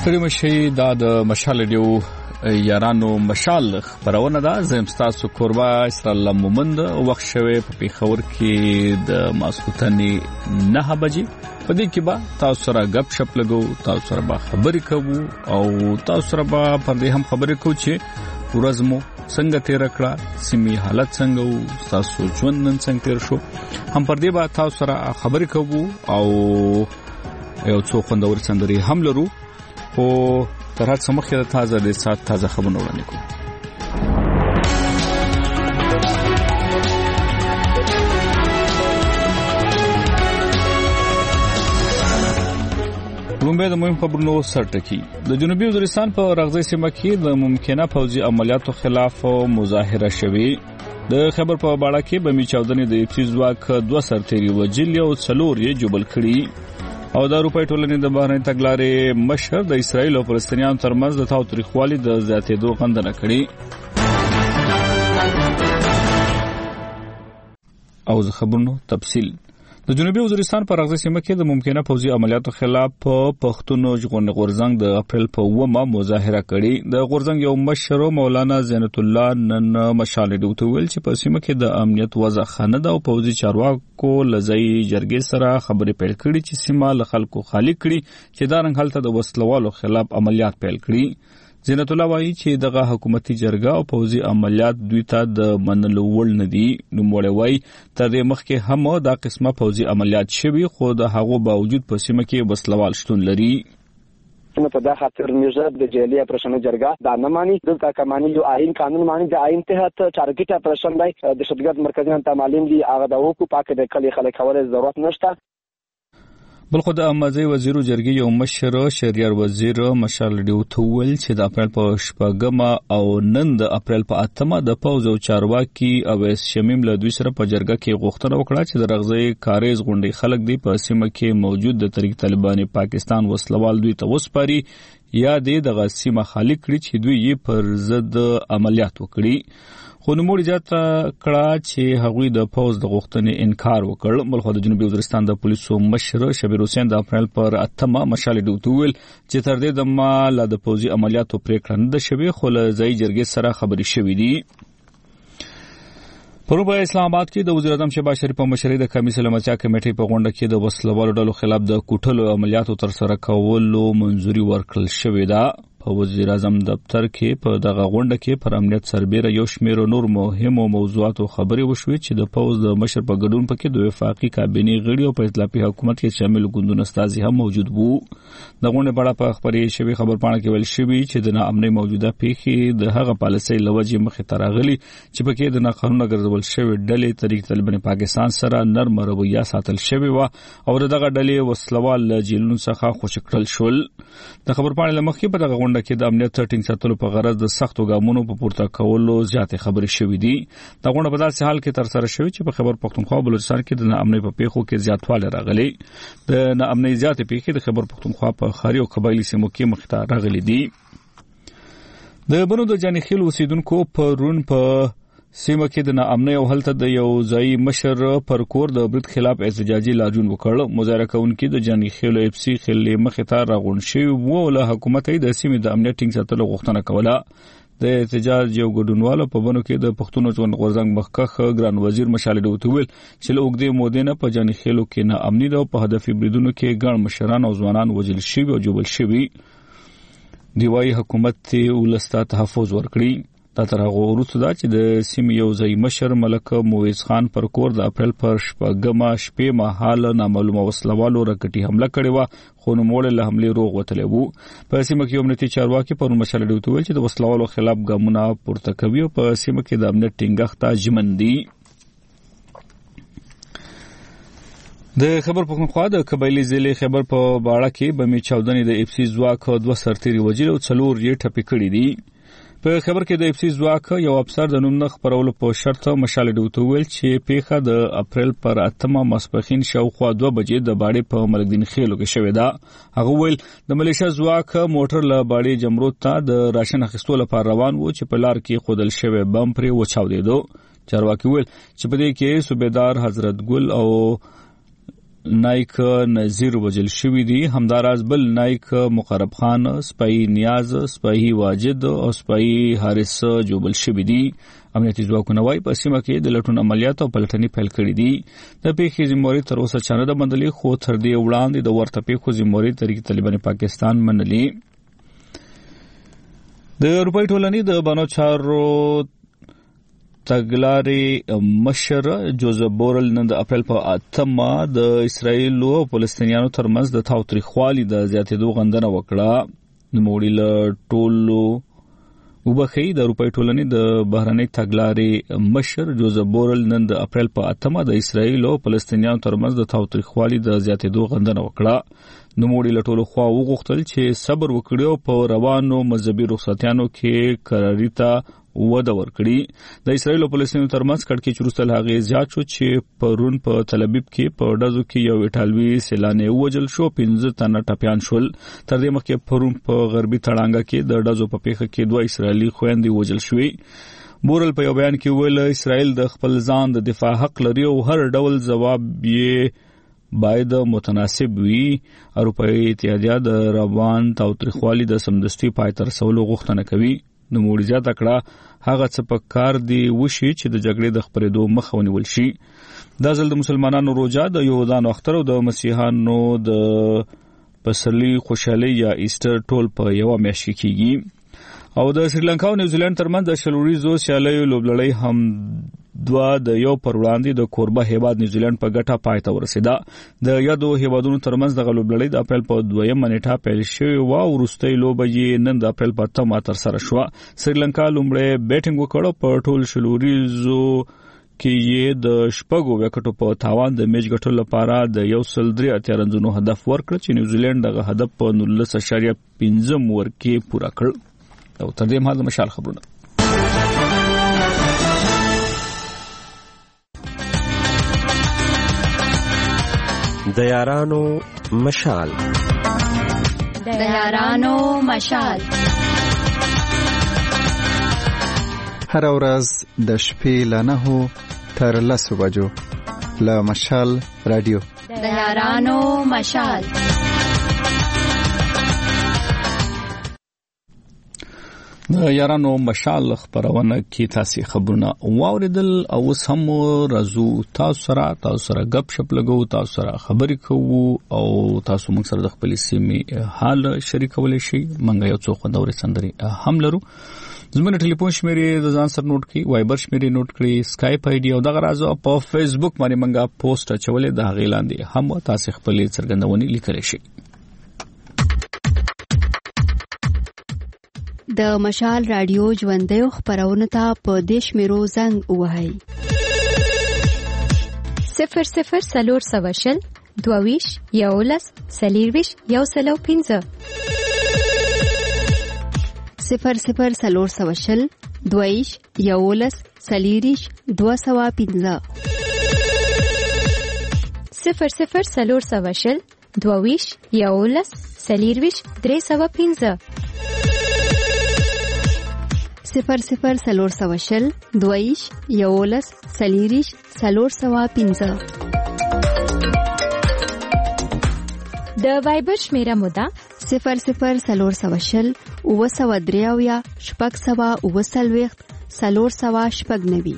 ستړي مشي دا د مشال ډیو یارانو مشال خبرونه ده. زم تاسو کوربه اسرائیل مومند وخت شوه په پیښور کې د ماسختنی 9 بجې په دې کې به تاسو سره غپ شپ لګو، تاسو سره به خبرې کوو او تاسو سره به پر دې هم خبرې کوو چې ورځمو څنګه تیر کړه، سیمې حالت څنګه وو، تاسو ژوند نن څنګه تیر شو، هم پر دې به تاسو سره خبرې کوو او یو څو خوندور سندري هم لرو. او تر هڅه مخکې د تازه خبرونه وړاندې کوم. لومبه د مهم خبرونو سرټکی د جنوبي وزیرستان په رغزي سیمه کې د ممکنه پوځي عملیاتو خلاف مظاهره شوې. د خبر په باړه کې بمی چاودنې د اپسی ځواک 2 سرتيري وجل او څلور یې جوبل کړي. او د اروپای ټولنې د بهرنۍ تګلارې مشر د اسرائیل او فلسطینیانو ترمنځ د تاوتریخوالي د زیاتېدو غندنه کړې. او د خبرونو تفصیل د جنوبي وزیرستان په رغزي سیمه کې د ممکنه پوځي عملیاتو خلاف پښتون غورځنګ د اپریل په 9 مظاهره کړې. د غورځنګ یو مشر مولانا زینت الله نن مشال ډیوته ویل چې په سیمه کې د امنیت وضع خنه ده او پوځي چارواکو لزی جرګې سره خبرې پیل کړې چې سیمه له خلکو خالی کړي چې دا رنګ حالت د وسلوالو خلاف عملیات پیل کړي. زینت الله وایي چې دغه حکومتي جرګه او پوځي عملیات دوی ته د منلو وړ نه دي. نو موږ وایي تر دې مخکې هم دا قسمه پوځي عملیات شوي خو د هغو باوجود په سیمه کې وسلوال شتون لري. نو په دا خاطر میژه د جیلی اپریشن جرګه دا نه مانی دلته کمانی یو آئین قانون مانی د آئین تحت ټارګټ اپریشن دی د شتګرد مرکزي تعلیم دی هغه د حقوقو پاکه د کلی خلک حواله ضرورت نشته. بل خو د امازي وزیرو جرګې یو مشر شهریار وزیر مشال ډیوته ویل چې د اپریل په 8 او نن د اپریل په 8 د پوز او چارواکي اویس شمیم له دوی سره په جرګه کې غوښتنه وکړه چې د رغزي کاریز غونډې خلک دی په سیمه کې موجود د طریق طالبان پاکستان وسلوال دوی ته وسپاري یا د غسیمه خالق کړي چې دوی یې پر ضد عملیات وکړي. خو نوموړي اجازه کړه چې هغوی د پوز د غوښتنې انکار وکړ. بلخو د جنوبي وزیرستان د پولیسو مشر شبیر حسین د اپریل پر 8 مشال ډیوته ویل چې تر دې د مال د پوزي عملیاتو پریکړه نه شوي خو له ځای جرګې سره خبري شوې دي. په اسلام آباد کې د وزیر اعظم شهباز شریف په مشرۍ د قومي سلامتیا کمیټې په غونډه کې د وسلوالو ډلو خلاف د کوټلو عملیاتو تر سره کولو منځوري ورکړل شوې ده. په وزیر اعظم دفتر کې په دغه غونډه کې پر امنیت سربېره یو شمېر نور مهمو موضوعاتو خبرې وشوې چې د پوز د مشر په ګډون پکې د وفاقي کابینې غړي او په ائتلافي حکومت کې شامل ګوندونه استازي هم موجود وو. د غونډې په اړه په خبرې شوی خبرپاڼه کې ویل شوی چې د ناامنۍ موجوده پیښې د هغه پالیسۍ لوجې مخې ته راغلي چې پکې د ناقانونه ګرځول شوی ډلې طریق طالبان پاکستان سره نرم رویه ساتل شوی و او دغه ډلې وسلوال جیلونو څخه خوشی کړل شول. د خبرپاڼې لمخې په دغه غونډه کې د امنیت ټینګ ساتلو په غرض د سختو ګامونو په پورته کولو زیاتې خبرې شوې دي. دا غونډه په داسې حال کې تر سره شوې چې په خیبر پختونخوا او بلوچستان کې د ناامنۍ په پیښو کې زیاتوالی راغلی. د ناامنۍ زیاتې پیښې د خیبر پختونخوا په ښاري او قبایلي سیمو کې مخ ته راغلي دي. د بنو د جانخیل اوسیدونکو پرون په سیمه کې د ناامنۍ او هلته د یو ځای مشر پر کور د برید خلاف احتجاجي لاریون وکړ. مظاهره کوونکي د جانخیل اپسی خلې مخې ته راغونډ شوي وو. له حکومت د سیمې د امنیت ټینګ ساتلو غوښتنه کوله. د احتجاج یو ګډونوالو په بنو کې د پښتون غورځنګ مخکښ ګران وزیر مشال ډیوته ویل چې له اوږدې مودې نه په جانخیلو کې ناامني ده او په هدفي بریدونو کې ګڼ مشران او ځوانان وژل شوي او جوبل شوي. دی وايي حکومت ولسته تحفظ ورکړي. دا تر هغه وروسته دا چې د سیمې یو ځای مشر ملک موعظ خان پر کور د اپریل پر 8 شپې مهال نامعلومه وسلوالو راکټي حمله کړې و خو نوموړی له حملې روغ وتلی و. په سیمه کې امنیتي چارواکي پرون مشال ډیوته ویل چې د وسلوالو خلاف ګامونه پورته کوي او په سیمه کې د امنیت ټینګښت ته ژمن دي. د خبر پختونخوا د قبایلی ضلع خبر په باړه کې بمی چاودنې د اپسی ځواک 2 سرتيري وجل او څلور یې ټپي کړي دي. په خبر کې د اپسی ځواک یو افسر د نوم نه خبرولو په شرط مشال ډیوته ویل چې پیښه د اپریل پر 8 ماسپښین شاوخوا 2 بجې د باړې په ملکدین خېلو کې شوې ده. هغه ویل د ملیشیا ځواک موټر له باړې جمرود ته د راشن اخیستو لپاره روان و چې په لار کې خودل شوی بم پرې وچاودېدو. چارواکي ویل چې په دې کې صوبیدار حضرت ګل او نایک نذیر وجل شوی دی. همداراز بل نایک مقرب خان، سپاهی نیاز، سپاهی واجد او سپاهی حارث جوبل شوی دی. امنیتي ځواکونه وايي په سیمه کې د لټون عملیات او پلټنې پیل کړې دي. د پیښې ذمہواري تر اوسه چا نه ده منلې، خو تر دې وړاندې د ورته پیښو ذمہواري تحریک طالبان پاکستان منلې. د اروپای ټولنې د بانو چارو تګلارې مشر جوزف بورل نن د اپریل په 8 د اسرایل او فلسطینیانو ترمنځ د تاوتریخوالي د زیاتېدو غندنه وکړه. نوموړي له ټولو وبخي د اروپای ټولنې د بهرنۍ تګلارې مشر جوزف بورل نن د اپریل په 8 د اسرایل او فلسطینیانو ترمنځ د تاوتریخوالي د زیاتېدو غندنه وکړه. نوموړي له ټولو خوا وغوښتل چې صبر وکړي او په روانو مذهبي رخصتیانو کې قراري ته وده ورکړي. د اسرایل او فلسطین ترمنځ کړکېچ وروسته هغه زیات شو چې پرون په تل ابیب کې په ډزو کې یو ایټالوي سیلانی وژل شو، 15 تنه ټپیان شول. تر دې مخکې پرون په غربي تړانګه کې د ډزو په پیښه کې 2 اسرایلی خويندې وژل شوې. بورل په یو بیان کې ویل اسرایل د خپل ځان د دفاع حق لري او هر ډول ځواب یې باید متناسب وي. اروپایي اتحادیه د روان تاوتریخوالي د سمدستي پای ته رسولو غوښتنه کوي. نوموړي زیاته کړه هغه څه په کار دی وشي چې د جګړې د خپرېدو مخه ونیول شي. دا ځل د مسلمانانو روژه د یهودانو اختر او د مسیحیانو د پسرلي خوشحالي یا ایسټر ټول په یو میاشت کې کیږي. او د سریلانکا او نیوزیلند ترمنځ د شلوریزو سیالیو لوبلړۍ هم دوا د یو پر وړاندې د کوربه هیواد نیوزیلند په ګټه پای ته ورسېده. د یادو هیوادونو ترمنځ د لوبلړۍ د اپریل په 2 نیټه پیل شوې و او وروستۍ لوبه یې نن د اپریل په 8 تر سره شوه. سریلانکا لومړی بیټینګ وکړ په ټول شلوریزو کې یې د شپږو وکټو په تاوان د میچ ګټلو لپاره د 103 رنونو هدف ورکړ چې نیوزیلند دغه هدف په 19.5 اوور کې پوره کړ. او تر دې مهال د مشال خبرونه. د یارانو مشال. د یارانو مشال. هر ورځ د شپې له 9 تر 10 بجو له مشال رادیو. د یارانو مشال. د یارانو مشال خبرونه کې تاسو خبرونه واوریدل او اوس هم راځو تاسو سره غب شپ لګو، تاسو سره خبرې کوو او تاسو موږ سره د خپل سیمې حال شریکولای شئ. منګه یو څو خوندوري سندري هم لرو. زموږ ټلیفون شمیرې د ځان سره نوٹ کړئ، وایبر شمیرې نوٹ کړئ، اسکایپ آی ډي او دغه راځو په فیسبوک باندې منګه پوسټ اچولې د هغې لاندې هم تاسو خپل څرګندونې لیکلی شئ. د مشال رادیو ژوندۍ خبرونه ته په دیش میرو زنګ وهاي 00 سلور سواشل دوویش یولس سلیرویش یوسلو 15 00 سلور سواشل دوویش یولس سلیریش 215 00 سلور سواشل دوویش یولس سلیرویش 315 00 سلور سواشل دویش یولس سلیریش 315. د وایبر شمیره مودا 00 سلور سواشل اوسودریاویا شپږ سوا اوسلويخت سلور سوا شپږ نوي.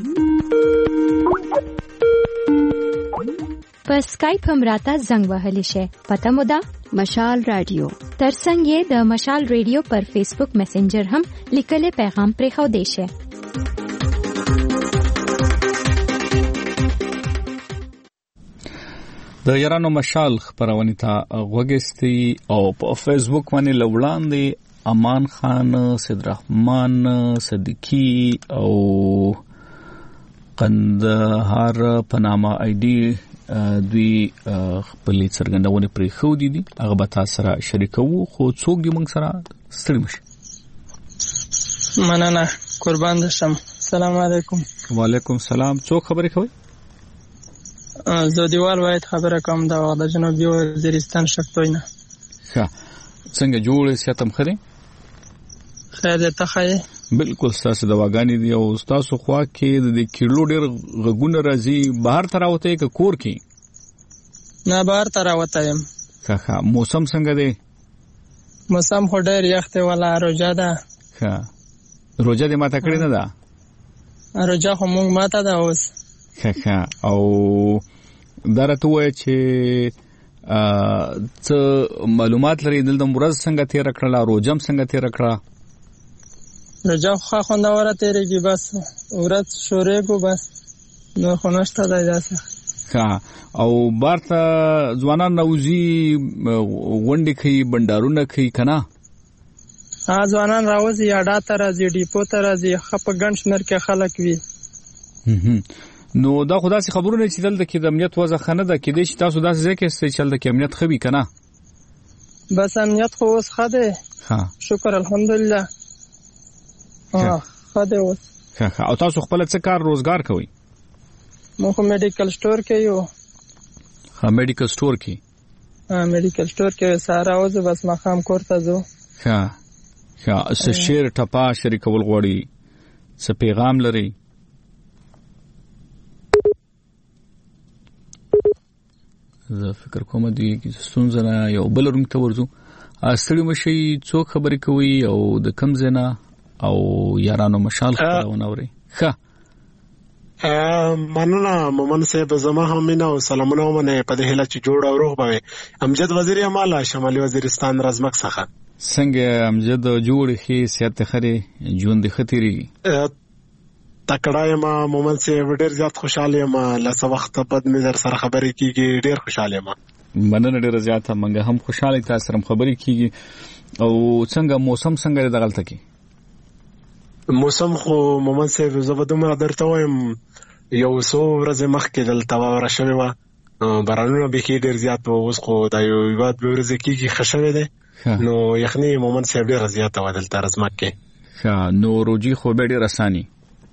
په سکایپ هم راته زنګ وهلی شي. پته مودا مشال رادیو. ترڅنګ یې د مشال رادیو پر فیسبوک میسنجر هم لیکل پیغام پرې خو دی شي. د یارانو مشال خبرونه ته وګستي او په فیسبوک باندې لوړاندې امان خان، سید رحمان صدیقی او قندهار پنامه آی ډي دوی خپل څرګندونه پرې خو دي هغه به تاسو سره شریکو. خو څوک دې موږ سره ستړي مشه. مننه، قربان دشم. السلام علیکم. وعلیکم السلام. څوک خبرې کوي؟ زه دیوال واحد خبره کوم د جنوبي وزیرستان شکتوینه. ښه، څنګه جوړ سیاتم خري؟ خیر دې ته خای. بالکل تاسو د واګانی دی او تاسو خوا کې د کیلو ډیر غګونه راځي بهر تراوته کې کور کې. نه بهر ته راوته یم. ښه موسم څنګه دی؟ موسم خو ډېر یخ دی ولا روژه ده. ښه روژه دې ماته کړې نه ده؟ روژه خو مونږ ماته ده اوس. ښه او دا راته ووایه چې څه معلومات لري دلته ورځ څنګه تېره کړله، روژه هم څنګه تېره کړه؟ روژه خو خوندوره تېرېږي، بس ورځ شورېږو بس، نور خو نشته دی داسې. ښه او بار ته ځوانان راوځي، غونډې کوي، بنډارونه کوي که نه؟ ځوانان راوځي، اډا ته راځي، ډیپو ته راځي، ښه په ګڼ شمېر کې خلک وي. نو دا خو داسې خبرونه چې دلته کې د امنیت وضع ښه نه ده، کېدای شي تاسو داسې ځای کې استئ چې هلته کې امنیت ښه وي که نه؟ بس امنیت خو اوس ښه دی، شکر الحمدلله ښه دی اوس. ښه او تاسو خپله څه کار روزګار کوئ؟ موږ خو میډیکل سټور کې یو. ښه میډیکل سټور کې؟ میډیکل سټور کې سهار راوځو بس ماښام کور ته ځو. ښه څه شعر ټپه شریکول غواړي، څه پیغام لري؟ زه فکر کوم دوی ستونزه نه یو بل روم ته ورځو. ستړي مشئ، څوک خبرې کوي او د کوم ځای نه، او یارانو مشال خبرونه اورئ؟ ښه مننه مومن صاحب، زما هم مینه او سلامونه ومنئ په دې هیله چې جوړ او روغ به وئ. امجد وزیر اعمال شمالي وزیرستان رزمک څخه. څنګه امجد جوړ ښې، صحت ښه دی، ژوند ښه تېرېږي؟ تکړه یم مومن صاحب، ډېر زیات خوشحاله یم. له څه وخته بعد مې در سره خبرې کېږي، ډېر خوشحاله یم. مننه ډېره زیاته، موږ هم خوشحاله یو تاسو سره خبرې کېږي. او څنګه موسم څنګه دی دغلته کې؟ موسم خو مومن صاحب زه به دومره درته وایم، یو څو ورځې مخکې دلته واوره شوې وه، بارانونه بیخي ډېر زیات و. اوس خو دا یو دوه ورځې کېږي ښه شوی دی، نو یخني مومن صاحب ډېره زیاته وه دلته رزمک کې. ښه نو روجي خو به ډېر اساني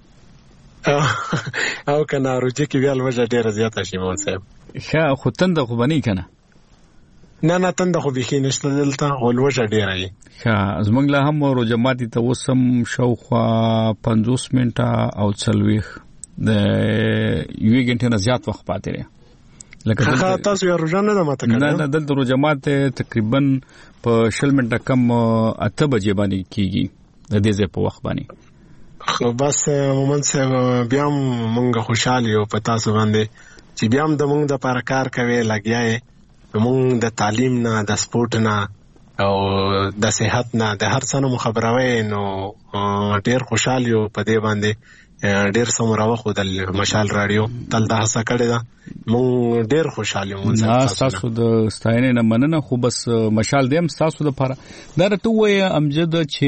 او که نه روجي کې بیا لوږه ډېره زیاته شي مومن صاحب. ښه خو تنده خو به نه وي که نه؟ نه تنده خو بیخي نشته دلته، خو لوږه ډېره وي. ښه زموږ لا هم روژه ماتي ته اوس هم شاوخوا 50 منټه او 40 د یوې غنټې نه زیات وخت پاتې دی. لکه تاسو یې روژه نه ده ماته کړې؟ نه دلته روژه ماتې تقریبا په 20 منټه کم 8 بجې باندې کېږي د دې ځای په وخت باندې. خو بس مومن صاحب بیا هم مونږ خوشحال یو په تاسو باندې چې بیا هم د مونږ دپاره کار کوې، لګیا یې. مونږ د تعلیم نه، د سپورټ نه او د صحت نه، د هر څه نه مو خبروئ، نو ډېر خوشحال یو په دې باندې. ډېر څه مو راوښودل مشال راډیو تل دا هڅه کړې ده، مونږ ډېر خوشحال یو. ستاسو د ستاینې نه مننه، خو بس مشال دی هم ستاسو دپاره. دا راته ووایه امجد چې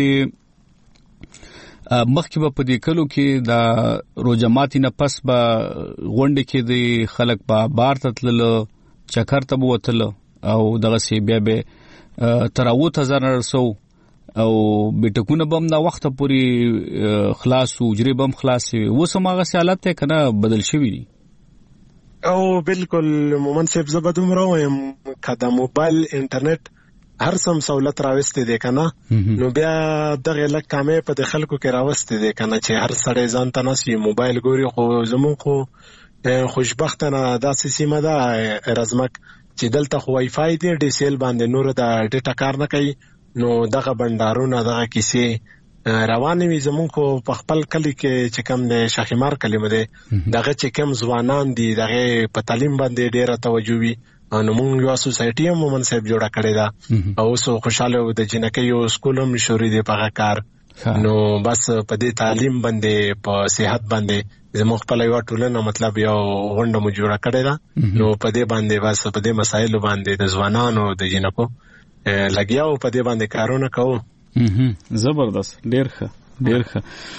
مخکې به په دې کلو کې د روژه ماتي نه پس به غونډې کې د خلک به بار ته تلله، چکر ته به وتله، او دغسې بیا به تر 80,000 نه رسو، او بیټکونه به هم دا وخته پورې خلاص وو، حجرې به هم خلاصې وي. اوس هم هغسې حالت دی که نه بدل شوي دي؟ او بالکل مومن صاحب، زه به دومره ووایم که د موبایل انټرنیټ هر سم سہولت راوستې دی که نه، نو بیا دغه لږ کامې په د خلکو کې راوستې دی که نه چې هر سړی ځان ته ناست وي موبایل ګوري. خو زموږ خو خوشبختانه داسې سیمه ده رزمک چې دلته خو وای فای دی، ډي سي ایل باندې نور د ډیټا کار نه کوي، نو دغه بنډارونه دغه کیسې روانې وي. زموږ خو په خپل کلي کې چې کوم د شاخیمار کلمه دی، دغه چې کوم ځوانان دي دغه په تعلیم باندې ډېره توجه وي، نو موږ یو سوسایټي هم مومن صاحب جوړه کړې ده، او اوس خوشاله د جنکیو سکول هم شوري دی په کار. نو بس په دې تعلیم باندې، په صحت باندې زموږ خپل یو ټولنه مطلب یو غونډه مو جوړه کړې ده، نو په دې باندې بس په دې مسایلو باندې د ځوانانو د جنکو لګیاو، په دې باندې کارونه کوو. زبردست، ډېر ښه ډېر ښه.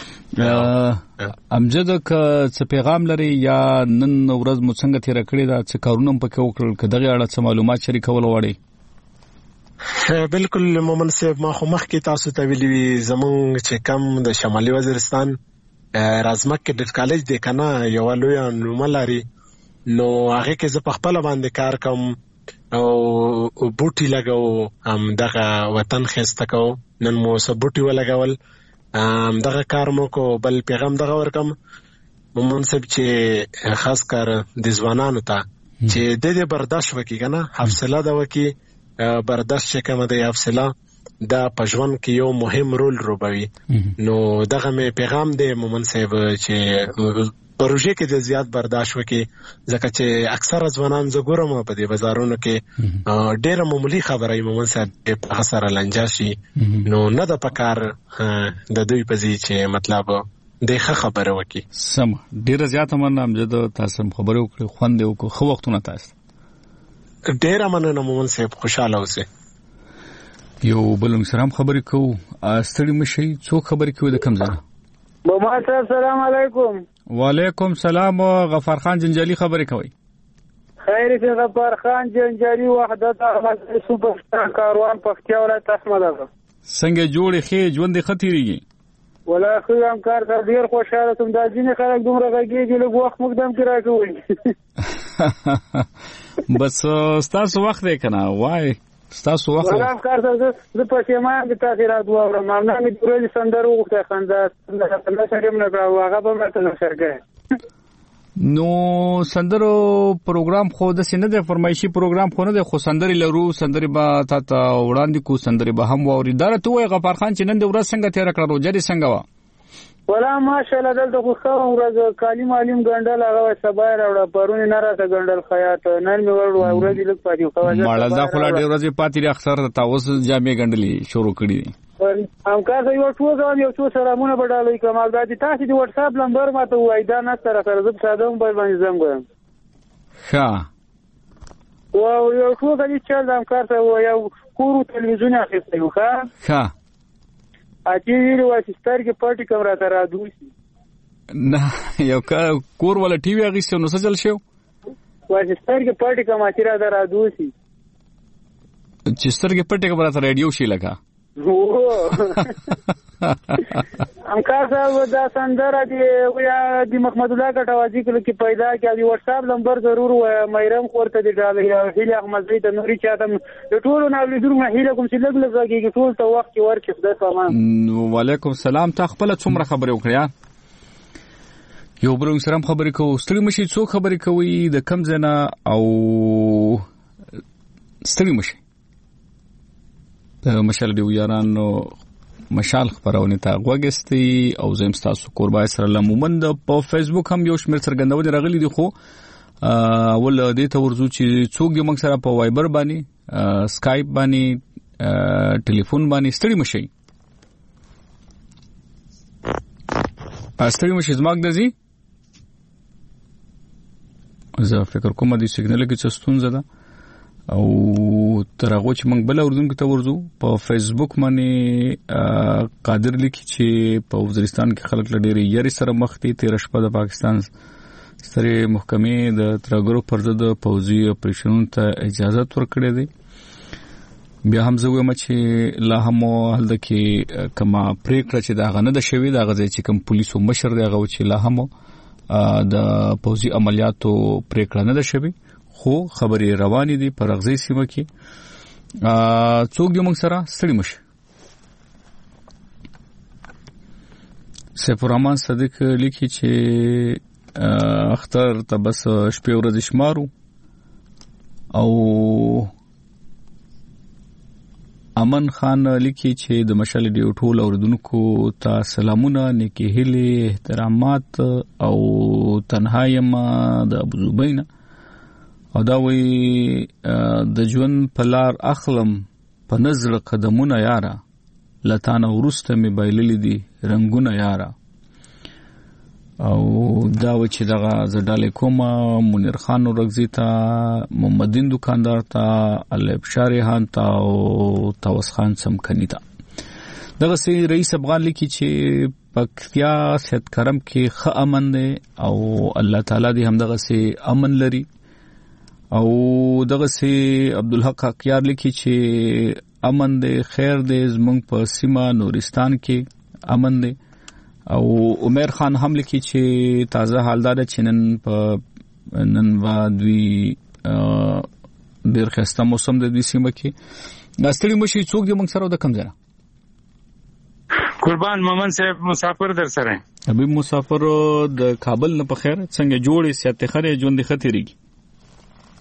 امجد که څه پیغام لري یا نن ورځ مو څنګه تېره کړې ده، څه کارونه هم پکې وکړل، که دغې اړه څه معلومات شریکول غواړئ؟ بالکل مومن صاحب، ما خو مخکې تاسو ته ویلي وي زموږ چې کم د شمالي وزیرستان رزمک کې ډیټ کالج دی که نه، یوه لویه نومه لري، نو هغې کې زه په خپله باندې کار کوم او بوټي لګو، دغه وطن ښایسته کوو. نن مو څه بوټي ولګول، دغه کار مو کو. بل پیغام دغه ورکم مومن صاحب چې خاص کار د ځوانانو ته چې د دې برداشت وکي کنه حوصله دا وکي برداشت چې کوم د حوصله دا پښون کې یو مهم رول روبوي. نو دغه مې پیغام دی مومن صاحب چې پروژه کې د زیات برداشت وکي ځکه چې اکثر ځوانان زګورم په دې بازارونو کې ډېر معمولی خبره مومن صاحب په اثر لنجا شي. نو نه د پکار د دوی په ځای چې مطلب دغه خبره وکي. سم ډېر زیات مننه امجد تاسو خبرو کړو خوند یو کو خو وختونه تاسو ډېر مننه مومن صاحب خوشاله اوسئ. یو بلنګ سلام خبرې کوو ستړي مشي څو خبرې کوي د کم ځای بابا صاحب سلام علیکم. وعلیکم سلام. غفار خان جنجالی خبرې کوي. خیر شه غفار خان جنجالی وحدت احمد سپر سټار کاروان پختیا ولایت احمد آباد. څنګه جوړې خې ژوند خطرېږي؟ ولا خو هم کار تر ډیر خوشاله سم دا ځینې خلک دومره غږیږي لږ وخت مقدم کې راکوي. بس ستاسو وخت دی کنه وای ستاسو وخت ولا کار ته زه پښې ما د تاسو راتو اورم ما نه مې ډېر سندرو وخت خندا الله سره موږ راو هغه به ماته شرګه. نو سندرو پروګرام خو د سینې د فرمایشي پروګرام خو نه د خو سندري لرو سندري با تا وړاندې کو سندري به هم ووري درته وای غفار خان چې نن د ورځ څنګه تیر کړو جری څنګه وا ولا ماشاءالله دلته خو ورځ کالي معلم ګندل هغه سبا راوړه پرونی نه راته ګندل خیاط نن مې ورو ورځ لږ پاتې خو ماړه دا خو لا ډېر ورځې پاتې اکثر تاسو جامې ګندلې شروع کړې همکار یو څو سلامونه بدلوي کمال دادی تاسو د واتس اپ نمبر ماته وای دا نه سره زه ساده موبایل باندې زنګ ښه او یو څو غلی چل همکار ته یو کورو تلویزیون اخیسته یو ښه اچي ویلو چې سترګې پټي کمره ته را دوسی نه یو کور ولا ټي وي اغیسته نو سجل شو چې سترګې پټي کمه چې را دوسی چې سترګې پټي کمره ته رادیو شي لگا همکار صاحب دا سندره دی محمد الله کټوازی کې پیدا کړي دی واتس اپ نمبر ضرور و مېرم خورته دی ډالې هیله احمد زید نوري چاته د ټولو نو درنه هیله کوم چې لګ لګي ټول ته وخت ورکړي خدای پامان. وعلیکم السلام. تا خپل څومره خبرې وکړیا؟ یو بل سره خبرې کوو ستړي مشي څو خبرې کوي د کم زنه او ستړي مشي مشال دی یارانو مشال خبرونه تا غوګستی او زم تاسو قربای سره لمومن د په فیسبوک هم یو شمیر څرګندونه راغلي دي خو ول د ته ورزو چې څوک موږ سره په وایبر باندې سکایپ باندې ټلیفون باندې ستړي مشي ستړي مشي زماګ دزي زه فکر کوم د سیګنال کې څه ستونزه ده او ترغه چې موږ بل اردن کې ته ورزو په فیسبوک باندې قادر لیکي چې په وزیرستان کې خلک لډيري یاري سره مخ دي 13 شپه د پاکستان سره محکمې د ترګرو پر ضد پوځي اپریشنونو ته اجازه ورکړې ده. بیا هم زه وایم چې لا هم هلته کې کما پریکړه چې دا غنه د شوی دا غځي چې کوم پولیسو مشر دی هغه چې لا هم د پوځي عملیاتو پریکړه نه ده شوی خو خبرې روانې دي پر غزي سیمه کې څوک دې موږ سره ستړي مشي. سیف الرحمن صدیق لیکي چې اختر ته بس شپې ورځې شمارو او امن خان لیکي چې د مشال دی ټول اوردونکو ته سلامونه نیکی هیله احترامات او تنهایم د ابو زبینه او دا وی د ژوند په لار اخلم په نظر قدمونه یاره لتانه ورسته می بایللی دي رنگونه یاره او دا و چې دغه زډاله کومه منیر خان ورغزی ته محمدین دکاندار ته الف شاریحان ته او توس خان سمکنی ته دغه سي رئیس افغان لیکي چې پکتیا صحت کرم کې خ امن دی او الله تعالی دې هم دغه سي امن لري او دغه سي عبدالحق حقیار لیکي چې امن دی خیر دی زمونږ په سیمه نورستان کې امن دی او عمر خان هم لیکي چې تازه حالدار چنن په نن وادوی ډیر خسته موسم د دې سیمه کې ناستړي مشي څوک دې موږ سره د کم ځای قربان مومن صاحب مسافر در سره ابي مسافر د کابل نه په خیر څنګه جوړې سیاته خره ژوند خطرېږي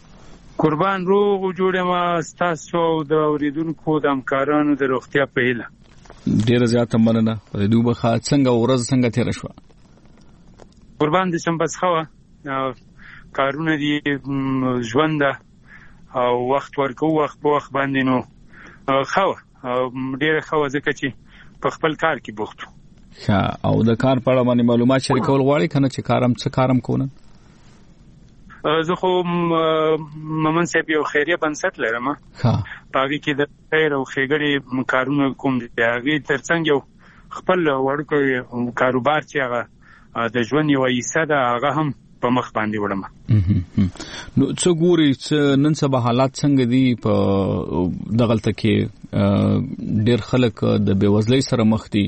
قربان روغ جوړه ما ستاسو د اوریدونکو د همکارانو د روغتیا په هیله. ډیره زیاته مننه. د دوبه خاط څنګه ورځ څنګه تیر شو؟ قربان د شنبه څخه کارونه دي ژوند او وخت ورکو وخت په وخت باندې نو خو ډیره خو ځکه چې په خپل کار کې بوختو. او د کار په اړه باندې معلومات شریکول غواړي کنه چې کارم کوونه؟ زه خو ممن صاحب یو خیریه بنسټ لرم. پاږي کې د خیر او ښېګړې کارونه کوم دي. هغه ترڅنګ یو خپل ورکو کاروبار چې هغه د ژوند یو حصہ ده هغه هم په مخ باندې وړم. نو څو ګوري چې نن سبا حالات څنګه دي په دغلته کې ډېر خلک د بیوزلۍ سره مخ دي؟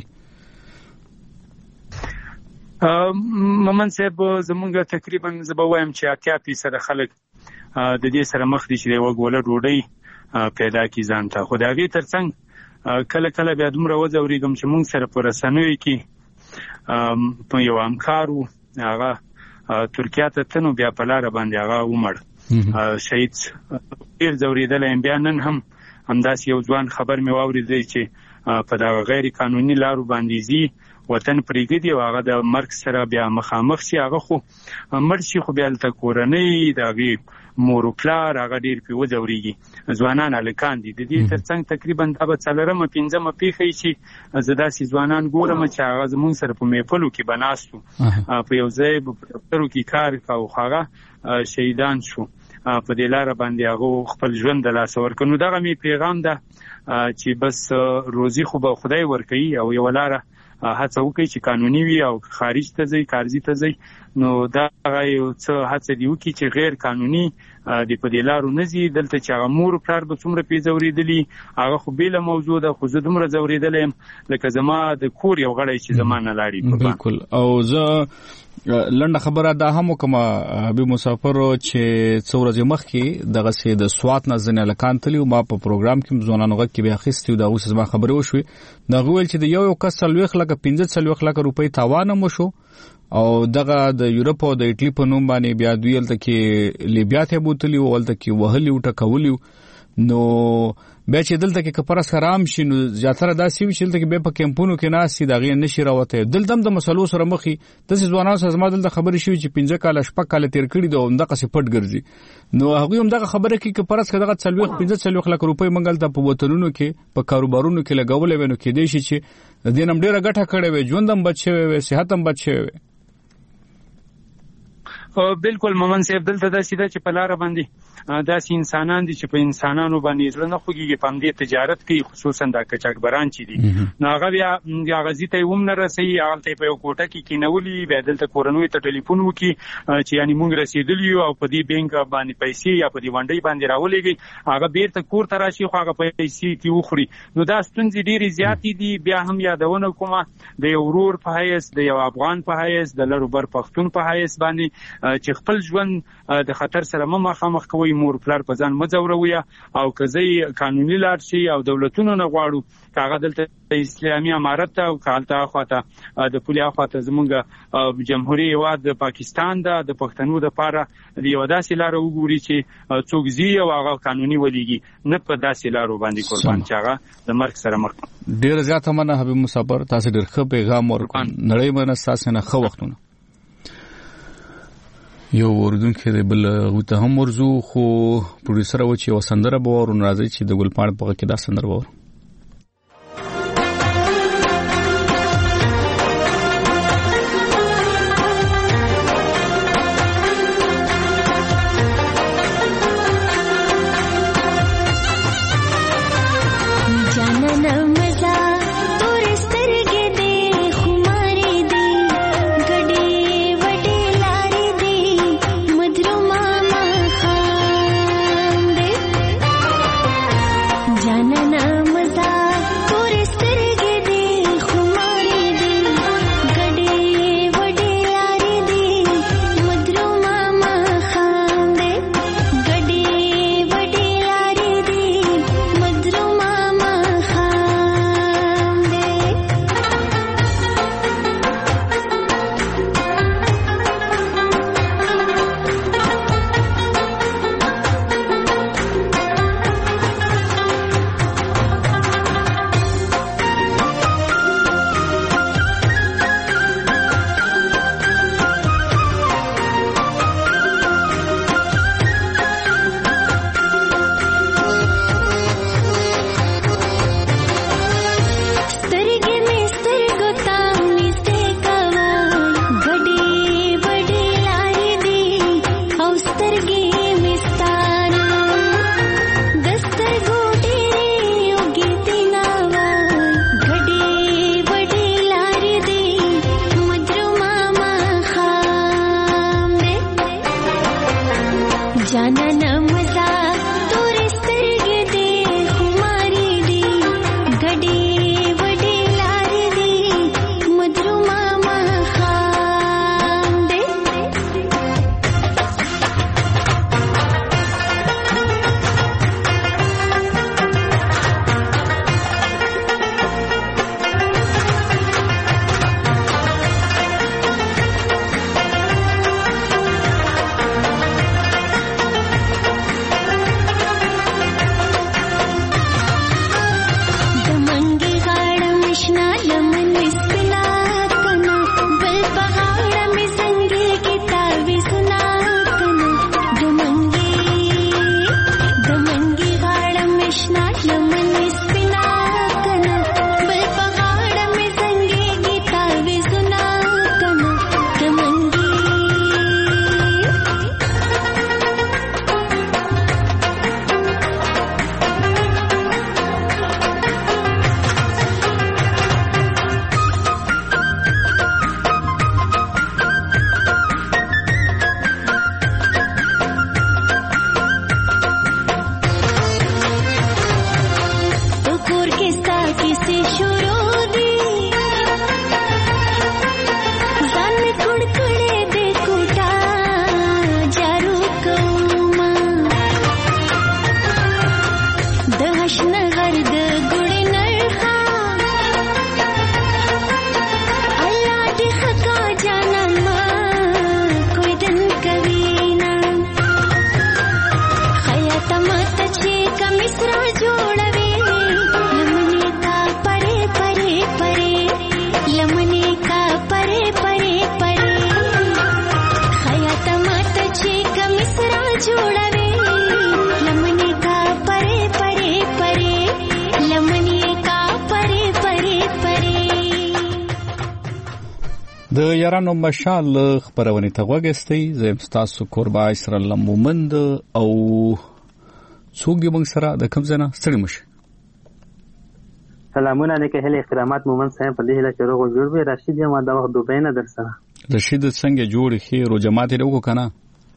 ممن صاحب زمونږ تقریبا زه به وایم چې 80% خلک د دې سره مخ دي چې د وګوله ډوډۍ پیدا کی ځان ته. خو د هغې ترڅنګ کله کله بیا دومره وځورېږم چې مونږ سره په رسنیو کې په یو همکار و هغه ترکیه ته تنو بیا په لاره باندې هغه ومړ شهید ډېر ځورېدلی. بیا نن هم همداسې یو ځوان خبر مې واورېدی چې په دغه غیر قانوني لارو باندې ځي وطن پرېږدي او هغه د مرګ سره بیا مخامخ شي. هغه خو مړ شي خو بیا هلته کورنۍ د هغې مور و پلار هغه ډېر پرې وځورېږي. ځوانان هلکان دي. د دې ترڅنګ تقریبا دا به 4مه 5مه پیښه وي چې زه داسې ځوانان ګورم چې هغه زمونږ سره په محفلو کې به ناست وو په یو ځای په دفترو کې کار کوو خو هغه شهیدان شو. په دې لاره باندې هغه خپل ژوند د لاسه ورکړ. نو دغه مې پیغام ده چې بس روزي خو به خدای ورکوي او یو لاره هڅه وکړي چې قانوني وي او خارج ته ځي کارځي ته ځي نو دا یو څه هڅه دی وکړي چې غیر قانوني د په دې لارو نه ځي. دلته چې هغه مور پلار به څومره پې ځورېدلي هغه خو بېله موضوع ده خو زه دومره ځورېدلی یم لکه زما د کور یو غړی چې زما نه لاړي. بالکل. او زه لنډه خبره دا هم وکړم حبیب مسافر چې څو ورځې مخکې دغسې د سوات نه ځینې هلکان تلي ما په پروګرام کې ځوانانو غږ کې بیا اخیستي و د هغوی سره زما خبرې وشوې. د هغوی ویل چې د یو کس 40 لکه 15 لکه روپۍ تاوان هم وشو او دغه د یورپ او د ایټلی په نوم باندې بیا دوی هلته کې لیبیا ته بوتلي و هلته کې وهلي و ټکولي و. نو بیا چې دلته کې کپرس حرام شي نو زیاتره داسې وي چې دلته کې بیا په کیمپونو کې ناست دي د هغې نشي راوتی. دلته هم د مسلو سره مخ وي. داسې ځوانانو سره زما دلته خبرې شوي چې 15 کاله 6 کاله تېر کړي دي او همدغسې پټ ګرځي. نو هغوی هم دغه خبره کوي که فرض کړه دغه 15 لکه روپۍ موږ هلته په وطنونو کې په کاروبارونو کې لګولی وی نو کېدی شي چې د دې نه هم ډېره ګټه کړې وی ژوند هم بچ شوی وی صحت هم بچ شوی وی. بالکل ممن صاحب دلته داسې ده چې په لاره باندې داسې انسانان دي چې په انسانانو باندې زړه نه خوږېږي په همدې تجارت کوي خصوصا دا قاچاقبران چې دي. نو هغه بیا غازي ته یې هم نه رسوي هغلته یې په یو کوټه کې کېنولي بیا دلته کورنیو ته ټلیفون وکړي چې یعنې مونږ رسېدلي یو او په دې بینک باندې پیسې یا په دې ونډۍ باندې راولېږئ هغه بیرته کور ته راشي خو هغه پیسې ترې وخوري. نو دا ستونزې ډېرې زیاتې دي. بیا هم یادونه کومه د یو ورور په حیث د یو افغان په حیث د لروبر پښتون په حیث باندې چې خپل ژوند د خطر سره مخامخ کوي. مور پلار په ځان مه ځوروئ او که زه قانوني لار شي او دولتونو نه غواړو که هغه دلته اسلامي امارت ته او که هلته اخواته د پولې اخواته زمونږ جمهوري هېواد د پاکستان ده د پښتنو دپاره د یوه داسې لاره وګوري چې څوک ځي او هغه قانوني ولېږي نه په داسې لارو باندې قربان چې هغه د مرګ سره مخ. ډېره زیاته مننه حبیب مسافر تاسو ډېر ښه پیغام ورکړ. نړۍ مننه ستاسو نه ښه وختونه. یو اوریدونکی دی بل هغوی ته هم ورځو خو پروډیوسر و چې یوه سندره به واورو نو راځئ چې د ګلپاڼې په غږ کې دا سندره به واورو. जानना د یارانو مشال خبرونه ته وګستئ زم تاسو قربا اسرائیل مومند او څوک دی موږ سره د کوم ځنه ستړي مشه سلامونه علیکم هله احترامات مومند صاحب په دې هله چې روغ جوړ به رشید یم دا وخت دوبه نه در سره رشید څنګه جوړ خیر او جماعت یې وکړه کنه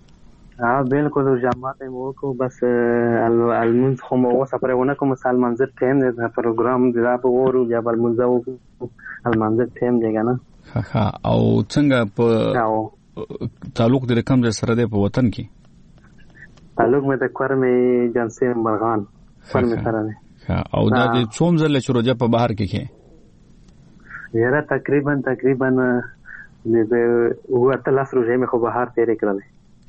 بالکل جماعت مو کو بس المنز خو مو سفرونه کوم سالمنظر ټیم د پروګرام دی را په ورو یا بل منځو المنظر ټیم دی کنه ها او څنګه په تعلق د رقم سره دی په وطن کې تعلق مې د کورمې جنسي مرغان فرمې سره دی او دا د څوم ځل چې روزه په بهر کې کې یاره تقریبا د وته لاس روزه مې خو بهر تیرې کړل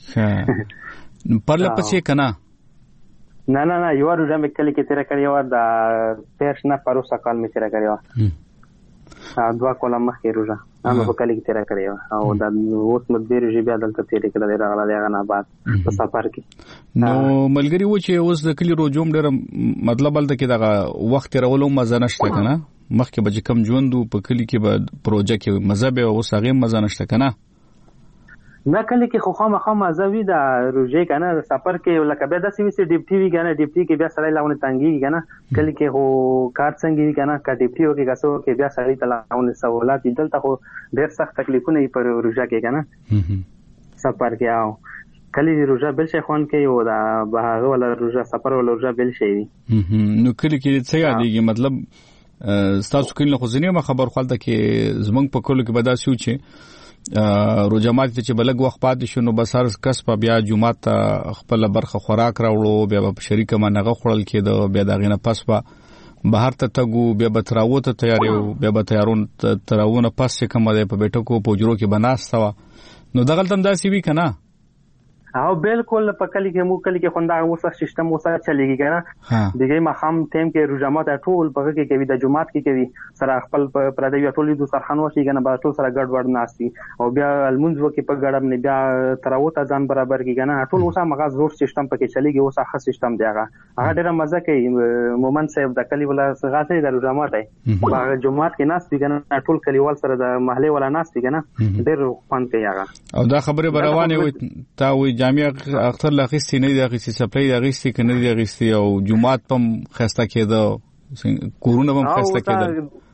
پرله پسې کنه نه یو روزه مې کلی کې تیرې کړې و دا پېښ نه پروسه کال مې تیرې کړې و دوا کوله مخکې روزه هم په کلی کې تیرې کړې و او دا اوس مدبر جی بیا دلته تیرې کړل راغله دغه نه بعد په سفر کې نو ملګری و چې اوس د کلی روزوم ډېر مطلب بل د کې دغه وخت راولو مزه نشته کنه مخکې به کم ژوند په کلی کې به پروژه کې مزه به اوس هغه مزه نشته کنه نه کلی کې خو خامخا مزه وی دا روزه کنه سفر کې لکه به د سی وی سی ډیپټي وی کنه ډیپټي کې بیا سړی لاونه تنګي کنه کلی کې هو کار څنګه وی کنه کا ډیپټي وکي کاسو کې بیا سړی تلاونه سہولت دلته خو ډېر سخت تکلیفونه پر روزه کې کنه سفر کې او کلی روزه بل شي خوان کې یو دا بهغه ولا روزه سفر ولا روزه بل شي نو کلی کې څه یادېږي مطلب تاسو کله خو ځینې خبر خپل ته کې زمنګ په کولو کې بداسیو چې روجمات چې بلګ وخت پاتې شنو بس هر کس په بیا جمعه خپل برخه خوراک راوړو بیا په شریکه منغه خړل کېدو بیا دغه نه پس په بهر ته تګو بیا به تراوت تیاریو بیا به تیارون تراونه پس چې کوم دی په بیٹکو پوجرو کې بناستا نو دغه تم داسي وی کنه او بالکل په کلی کې مو کلی کې خوندا اوسه سیستم اوسه چلیږي کنه دغه مخام ټیم کې روجمات ټول په کې کوي د جمعات کې کوي سره خپل پردوی ټول د سرخان وشي کنه به ټول سره ګډ وډ ناشتي او بیا المنځ وکي په ګډم نه بیا تراوت ځان برابر کې کنه ټول اوسه مغه زور سیستم په کې چلیږي اوسه ښه سیستم دی هغه ډیره مزه کوي مومن صاحب د کلی ولا غاټي د روجمات دی هغه جمعات کې ناشتي کنه ټول کلیوال سره د محله ولا ناشتي کنه ډیر خوان کوي هغه او دا خبره روانه وي تا وي جامع اختر لاغستی نه دی اغستی سپلای دی اغستی کنه دی اغستی او جمعات پم خسته کېده کورونه پم خسته کېده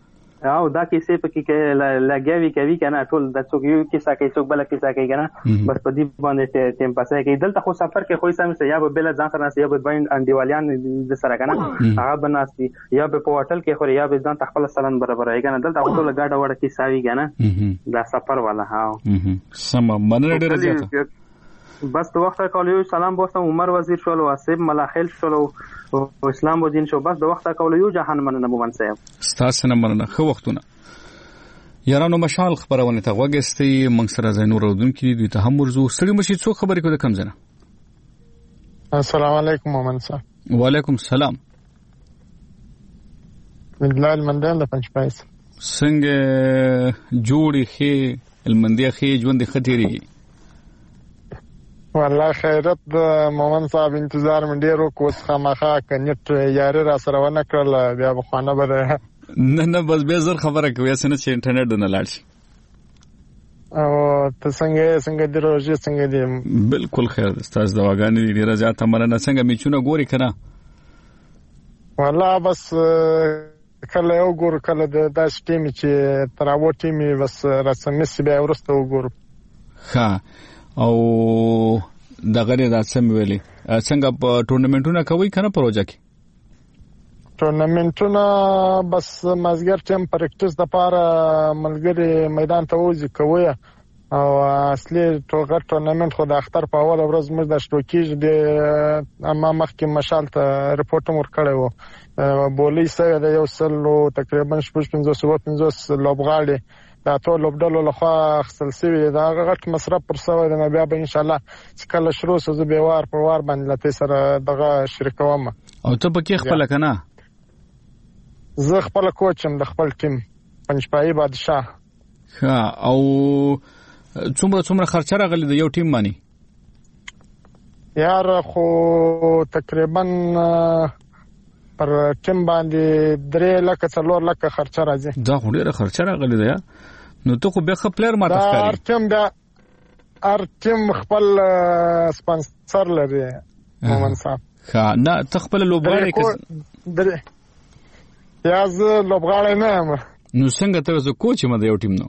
او دا کیسې په کې لګیاوي کوي کنه ټول د څوک یو کیسه کوي څوک بل کیسه کوي کنه بس په دې باندې ټیم پاسه کوي دلته خو سفر کې خو سم یا به بل ځان سره یا به باین انډیوالیان د سره کنه هغه بناسي یا به په هوټل کې خو یا به ځان تخپل سلن برابر ای کنه دلته ټول گاډه وړه کیسه وی کنه دا سفر والا ها سم مننه ډیره زیاته بس د وخت کولو سلام بوستم عمر وزیر شول واسب ملاخل شول او اسلام الدین شو بس د وخت کولو جهان مننه مومن صاحب ستاسو نه مننه خو وختونه یارانو مشال خبرونه ته وګستي موږ سره زینور رودونکو دوی ته هم ورزو سړي مشي څو خبرې کو د کم زنه السلام علیکم مومن صاحب وعلیکم السلام بلال مندان د پنځپایس څنګه جوړی خې المندیا خې ژوند خطرېږي والله خیرت د مومن صاحب انتظار من ډیرو کوس خامخا کنيټ یاري را سره ونه کړل بیا بخانه بده نه بس به زر خبره کوي اسنه چې انټرنیټ نه لاړ شي او ته څنګه دی روزي څنګه دی بالکل خیر تاسو دواګانې ډیره زیاته مننه څنګه میچونه ګوري کنه والله بس کله یو ګور کله د داس ټیم چې تراو ټیم بس رسمي سی بیا ورسته وګور ها او دغه نه سم ویلي څنګه په ټورنمنټونه کوي کنه پروژه کې ټورنمنټونه بس مازګر ټیم پریکټیس د پاره ملګری میدان ته وځي کوي او اصلي ټورنمنټ خو د اختر په اول ورځ موږ د شټوکیج د اما مخکې مشال ته رپورټ مور کړی وو بولی سره د یو سلو تقریبا 1550 لوبغاړي دا ټول لوبډلو لخوا خپل سوي دا غټ مصرف پر سوي د بیا به ان شاء الله چې کله شروع سوزه به وار پر وار باندې لته سره دغه شریکوم او ته پکې خپل کنه زه خپل کوچم د خپل ټیم پنځپای بادشاه ها او څومره خرچه راغلی د یو ټیم باندې یار خو تقریبا پر ټیم باندې 3 لک 4 لک خرچه راځي دا خو ډیره خرچه راغلی ده نو ته خو به خپلر ما تخکاری ار ټیم خپل سپانسر لري مومن صاحب ها نه تخپل لوبغاړي یاز لوبغاړي نه نو څنګه ته زه کوچ ما د یو ټیم نو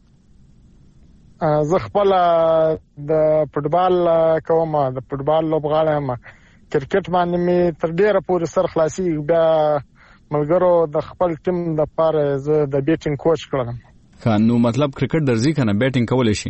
زه خپل د فوټبال کوم د فوټبال لوبغاړي ما کرکټ باندې می تر ډیره پورې سر خلاصي بیا ملګرو د خپل ټیم د پاره زه د بیټینګ کوچ کړم نو مطلب کرکټ درځي کنه بیټینګ کولای شي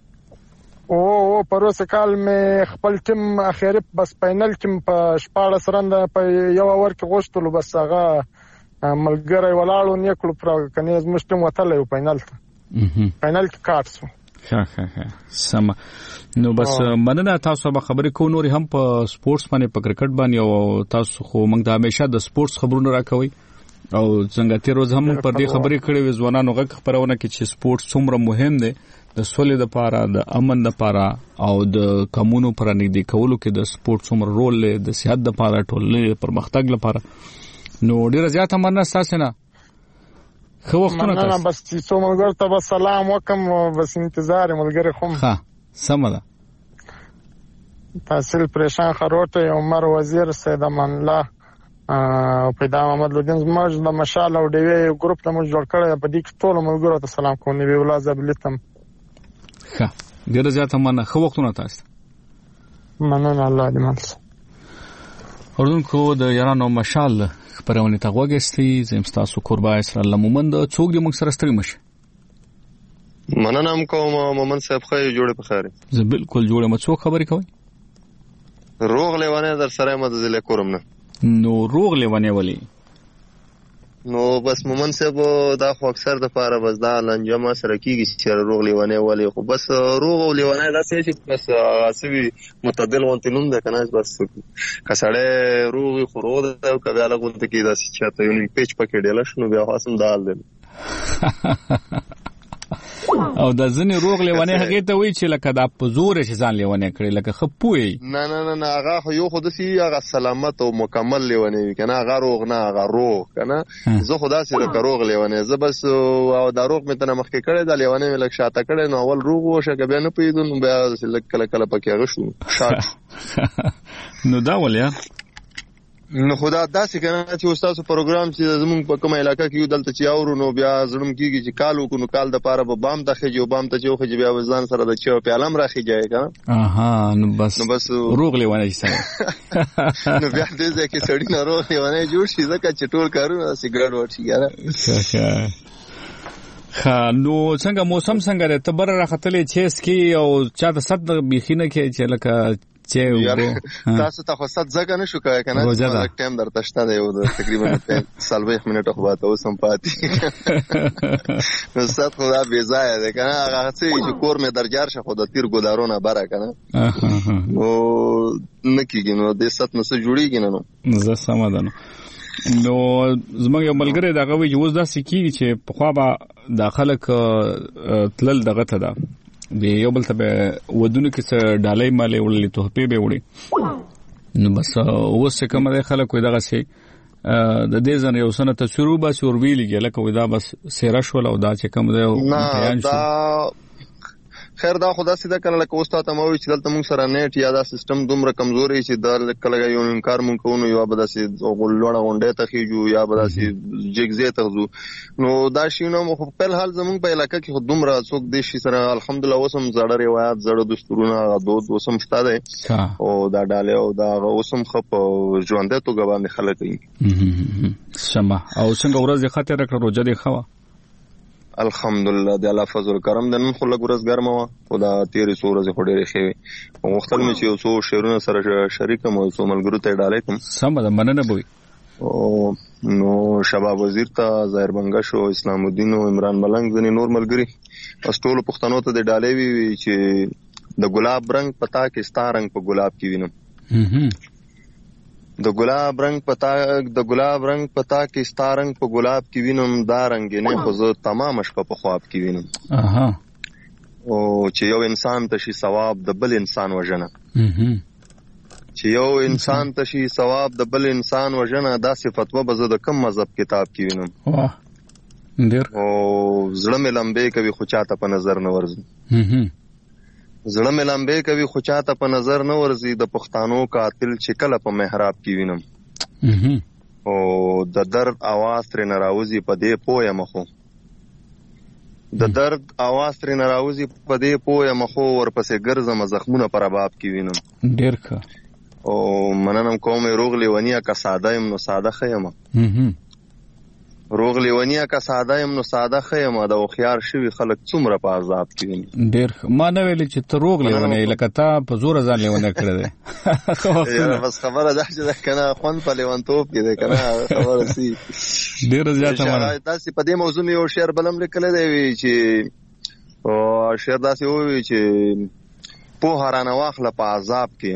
او پروسه کال می خپل ټیم اخیری بس فائنل کې په 14 رند په یو اور کې غوښتلو بس هغه ملګری ولاړو نیکلو پر کني زمشتم وتلې فائنل ته فائنل کې کاټسو ها سم نو بس مننه تاسو به خبرې کو نور هم په سپورتس باندې په کرکټ باندې او تاسو خو موږ د همیشه د سپورتس خبرونه راکوي او څنګه تیر روز هم پر دې خبرې کړې و ځوانانو غږ خبرونه کې چې سپورتس څومره مهم دی د سولې لپاره د امن لپاره او د قانونو پر نږدې کولو کې د سپورتس څومره رول لري د صحت لپاره ټولنې پرمختګ لپاره نو ډیره زیاته مننه تاسو نه خو وختونه تاسو بس چې ملګر ته سلام وکم بس انتظار ملګری خو ها سم ده تحصیل پریشان خروټه عمر وزیر سید امان الله او پیدا محمد لودین زموږ د مشال او ډیوی ګروپ ته موږ جوړ کړی په دې کې ټول ملګرو ته سلام کوم نبی الله زبلتم ښه ډیره زیاته مننه خو وختونه تاسو مننه الله دې مل اردوونکو د یارانو مشال خبرونه ته وګستي زم تاسو قربا اسرائیل لمومند څوک دې موږ سره ستړي مشه مننه کوم مومن صاحب خو جوړه په خیر زه بالکل جوړه مڅو خبرې کوي روغ لیوانه در سره مدزله کوم نه نو روغ لیوانه ولی نو بس مومن صاحب دا خو اکثر د پاره بس دا لنجمه سره کیږي چې روغ لیوانه ولی خو بس روغ لیوانه دا چې بس اسوي متعدل وانتنوم ده کنه بس کسړې روغ خو روغ ده او کله لغونته کې دا چې ته یو پیچ پکې ډیل شنو بیا خاصم دال دي او د ځنې روغ لیوانه هغه ته وی چې لکه دا په زور شي ځان لیوانه کړی لکه خپوي نه هغه خو یو خود سي هغه سلامت او مکمل لیوانه وي کنه هغه روغ نه هغه روغ کنه زه خدا سره کروغ لیوانه زه بس او دا روغ مته مخکې کړی دا لیوانه ملک شاته کړی نو اول روغ وشه بیا نه پیدون بیا کله پکې هغه شو نو دا ولیا نو خدا داسې کنه چې استاد پروګرام چې زمونږ په کومه علاقې کې یو دلته چې اورو نو بیا زړم کېږي چې کال وکړو نو کال د پاره به بام ته خېږي او بام ته چې وخېږي بیا ځان سره د چا په علم راخېږي کنه. نو بس روغ لیوانه شي نو بیا دې ځکه سړی نه روغ لیوانه جوړ شي ځکه چې ټول کارونه سیګریټ ورشي یاره. نو څنګه موسم څنګه ده؟ تبر راختلې چې سکي او چا د صد بيخینه کې چې لکه چې تاسو ته خو صد ځکه نشو کوي کنه چې ټایم درته شته دی او تقریبا 40 منټه خو به تاسو هم پاتې نو صد خو دا بے ځای ده کنه هغه چې کور مې درجار شه خو د تیر ګدارونه بره کنه او نکیږي نو د صد نو څه جوړیږي نو زه سمادانه. نو زموږ یو ملګری دا غوي چې اوس دا سکیږي چې په خوا به داخله تلل دغه ته ده د یو بل ته ودونه کې څه ډالۍ مالې وړلې تحفې به وړي. نو بس اوس کوم د خلکو دغه سي د دې ځنه یو سنت شروع به شروع ویلګي لکه ودا بس سیره شول او دا چې کوم د بیان شو. خیر دا خدا سیده کنه لکه استاد ته مو چې دلته موږ سره نیټ یا دا سیستم دومره کمزوري چې دا کله یو انکار مونږ کوو یا به داسې غولونه غونډه ته خيجو یا به داسې جګزه ته ځو نو دا شی نو خو په حال زمونږ په علاقې کې دومره څوک د شي سره الحمدلله وسم زړه روایت زړه دستورونه دود وسم شته ده او دا ډاله او دا وسم خپ ژوندې تو غوانه خلک یې سما او څنګه ورځ خاطر کړو روزه دی خوا الحمدلله د الله فضل کرم د نن خو لږ ورځ ګرمه و او دا تیرې سورې خو ډېرې ښې او مختل مې چې یو څو شعرونه سره شریکم او څو ملګرو ته ډالې کوم سم ده مننه بوي او نو شباب وزیر ته ظاهر بنگش او اسلام الدین او عمران ملنګ ځنی نور ملګری استول پښتنو ته د ډالې وی چې د ګلاب رنگ پتا کې ستا رنگ په ګلاب کې وینم د ګلاب رنگ پتا کې ستا رنگ په ګلاب کې وینم دا رنگ نه خو زه تمام شپه په خواب کې وینم او چې یو انسان ته شي ثواب د بل انسان وژنه چې یو انسان ته شي ثواب د بل انسان وژنه دا صفتوه به زه د کم مذهب کتاب کې وینم او زړه مې لمبې کوي خو چاته په نظر نه ورځي زړه مې لمبې کوي خو چاته په نظر نه ورځي د پښتانو قاتل چې کله په محراب کې وینم او د درد आवाज تر ناراوزي په دې پوهه مخو د درد आवाज تر ناراوزي په دې پوهه مخو ورپسې ګرځم زخمونه پر باب کې وینم ډیر ښه او مننم کوم روغ لیونیا کا ساده يم نو ساده خیم روغ لیونیا کا ساده يم نو ساده خیم دا خيار شوی خلک څومره په عذاب کې ویني ډیر ما نه ویل چې ته روغ لیونه لکه تا په زور ځان لیونه کړې ده بس خبره ده چې کنه خون په لیونتوب کې ده کنه خبره سي ډیر زیاته مانه تاسو په دې موضوع یو شعر بلم لیکل دی چې او شعر داسې وی چې په هرانه واخله په عذاب کې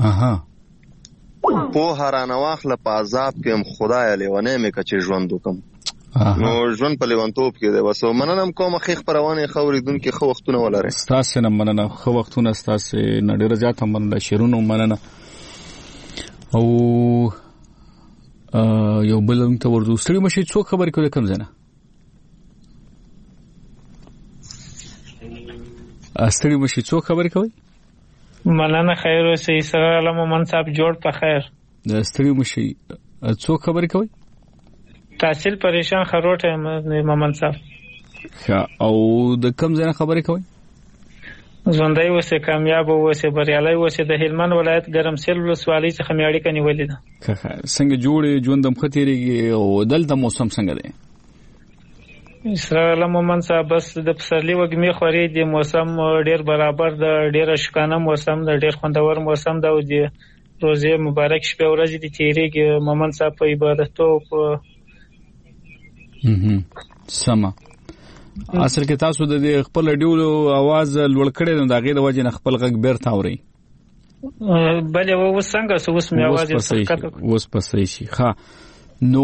په هرانه واخله په عذاب کې خدای لیونه مې کچې ژوند وکم نو ژوند په لیوانتوب کې دی وسو مننم کوم خیخ پروانه خوريدون کې خو وختونه ولره تاسو نه مننه خو وختونه تاسو نه ډیر زیات مننه شیرونو مننه او یو بلنګ ته ورځو ستړي مشي څو خبرې کوي کوم ځنه ستړي مشي څو خبرې کوي مننه خیر اوسې سره علم منصب جوړ په خیر ستړي مشي څو خبرې کوي تحصیل پریشان خروټه ممن صاحب او د کم ځای خبرې کوي ژوندۍ اوسه کامیاب اوسه بریالي اوسه د هلمند ولایت ګرمسیل ولسوالۍ څخه میاړي کني ولید څنګه جوړې ژوندم خطرېږي او دلته موسم څنګه دی اسرائیل مومن صاحب بس د پسرلی وګمې خوري د موسم ډیر برابر د ډیر شکانه موسم د ډیر خوندور موسم دا او د روزه مبارک شپه ورځې د تیریږي مومن صاحب په عبادتو په سما اصل کې تاسو د خپل ډیولو आवाज لوړ کړی نو دا غي د وجه نه خپل غږ بیرته اوري بلې و څنګه اوس مې आवाज اوس پسې شي ها نو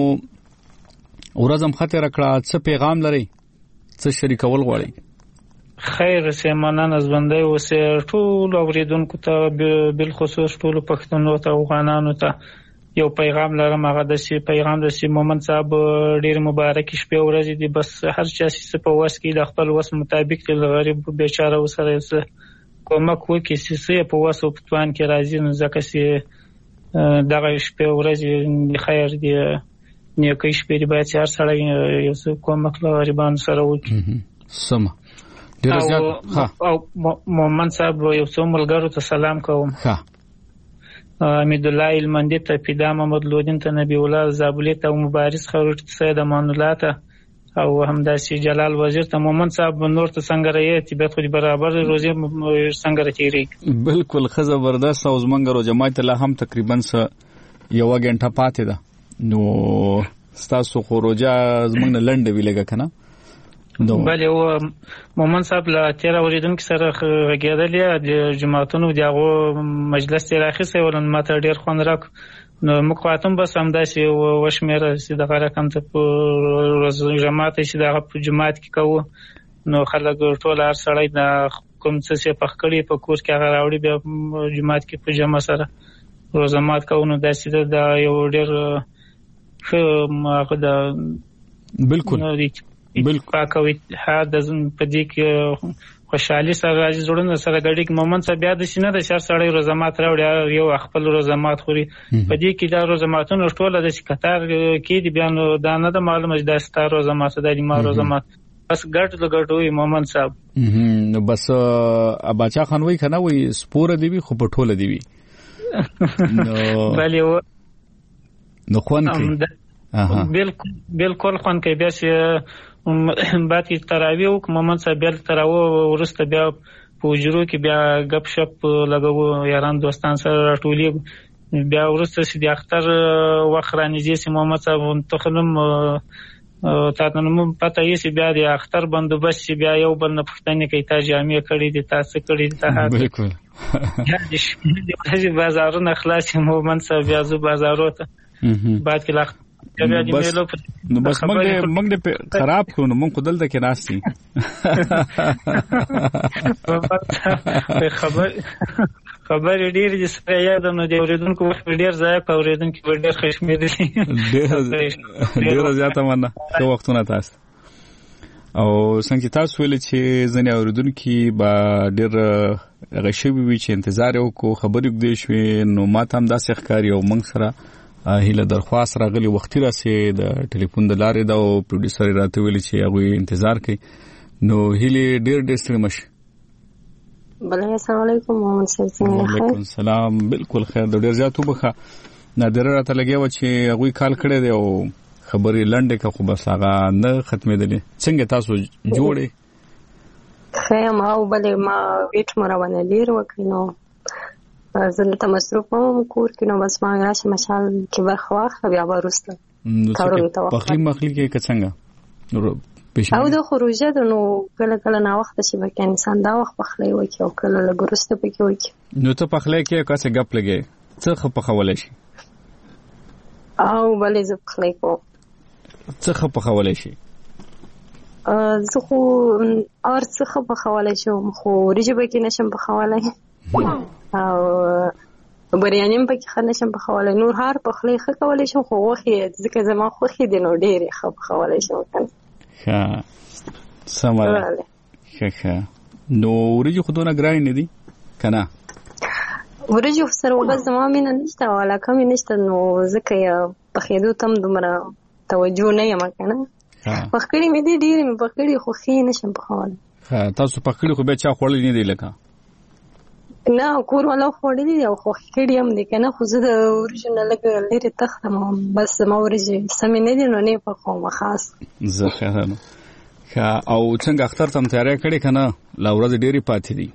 ورځم خاطر کړه څه پیغام لري څه شریکول غواړي خیر سیمانان ژوندۍ اوسه ټول اوریدونکو ته بل خصوص ټول پښتنو ته افغانانو ته یو پیغام لرم هغه د سی پیغام د سی مومن صاحب ډیر مبارک شپه ورځ دي بس هر چا چې په واس کې د خپل واس مطابق د غریب بیچاره وسره کومک وکړي چې په واس او پتوان کې راځي نو ځکه چې دغه شپه ورځ د خیر دی نیکي شپې دی باید هر سړی یو څه کومک له غریبانو سره وکړي. سم ډیر زیات. او محمد صاحب یو څو ملګرو ته سلام کوم. حمید الله المندی ته، پیدا محمد لودین ته، نبی الله زابلی ته، مبارز خروټ ته، سید امان الله ته او همداسې جلال وزیر ته. محمد صاحب نور ته څنګه راځي طبيعت خو برابر روزي څنګه راځي؟ بالکل ښه زبردست. او زمونږ رو جماعت له هم تقریبا یو غنټه پاتې ده، نو ستاسو خروجه زمونږ لنډه ویلګه کنه. بله و محمد صاحب له تیر اوریدونکو سره غږیدل د جماعتونو دغه مجلس ته راخصه ولن ماته ډیر خوند راک. نو موږ خاطم بس همداسې وشمیره چې دغه رقم ته په جماعت چې دغه په جماعت کې کوو، نو خلک ټول هر سړی د کوم څه په خکړی په کور کې هغه راوړي بیا جماعت کې په جمع سره روزمات کوو. نو داسې د یو ډیر ښه هغه د بالکل پاکوي د په دې کې خوشحالي سره راځي زړونه سره ګډي. محمد صاحب بیا د سینه د شهر سړی روزمات راوړي یو خپل روزمات خوري. په دې کې دا روزماتونو ټوله د قطار کې دی بیان دا نه د معلومه د ستار روزمات د ما روزمات بس ګټوي محمد صاحب. نو بس اباچا خان وای کنه وای سپور دی خو په ټوله دی بله نو خوان کې بالکل خوان کې بیا چې بعد کې تراویح وک محمد صاحب بیا تراویح ورسته بیا په وجرو کې بیا غپ شپ لګو یاران دوستان سره راټولې بیا ورسته چې د اختر وخت رانیږي چې محمد صاحب تخلم تاسو نو پته یې چې بیا د اختر بندوبست چې بیا یو بل نه پښتنه کې تا جامع کړی دي تاسو کړی دي بالکل د بازارونو خلاص محمد صاحب بیا زو بازارو ته بعد کې نو بس موږ دې خراب کړو نو موږ خدل ته کې ناشتي خبر ډیر چې سره یاد نو دی اوریدونکو وخت ډیر ځای په اوریدونکو ډیر خشمې دي ډیر زیاته مننه خو وختونه تاسو او څنګه تاسو ویل چې ځنې اوریدونکو با ډیر غشوي وی چې انتظار وکړو خبرې وکړې شوې نو ماته هم داسې ښکاری او موږ سره هیله درخواست راغلی وختي راسي د ټلیفون د لارې دا او پروډوسر راته ویل چې هغه انتظار کوي نو هیله ډیر ستړي مشه. بله السلام علیکم محمد صاحب. وعلیکم السلام. بالکل خیر د ډیر زیاتو بخه نادر راته لګیو چې هغه کال کړی دی او خبرې لنډه که خو بس هغه نه ختمېدلې. څنګه تاسو جوړې؟ خیر ما بله ما ویټ مروانه ډیر وکړو زه ته مصروف وم کور کې نو بس ما راشه مشال کې برخواخ بیا ورسته کارونه ته پخلی مخلی کې څنګه نو او د خروجه د نو کله کله نا وخت شي به انسان دا وخت پخلی وکي او کله لګرسته پکې وکي. نو ته پخلی کې کاسه غپ لګي څه خو پخولای شي او بلې زه پخلی کوم څه خو پخولای شي زه خو اور څه خو پخولای شم خو ورجبه کې نشم پخولای او بریانیم پکې خنه شم پخولای نور هر پخلی خو کولای شم خو وخی ځکه زما خوخي دي نو ډېر خو پخولای شم کنه. ها سماره ښه نو ورجو خودونه ګرای نه دي کنه ورجو سره وبس زما مين نشته ولا کم نشته نو ځکه په خېدو تم دومره توجه نه یم کنه پخکړی مې دي ډېر مې پخکړی خو خې نشم پخولای. ها تاسو پخکړی خو به چا خورل نه دی لکه نه کور ولا خوړلې او خو کړي هم دي کنه خو زه د اوريجنال لري تختم بس ما اوريجي سمې نه دي نو نه په کومه خاص زه خیرانه او څنګه اختر تم تیاری کړی کنه لا ورځ ډېری پاتې دي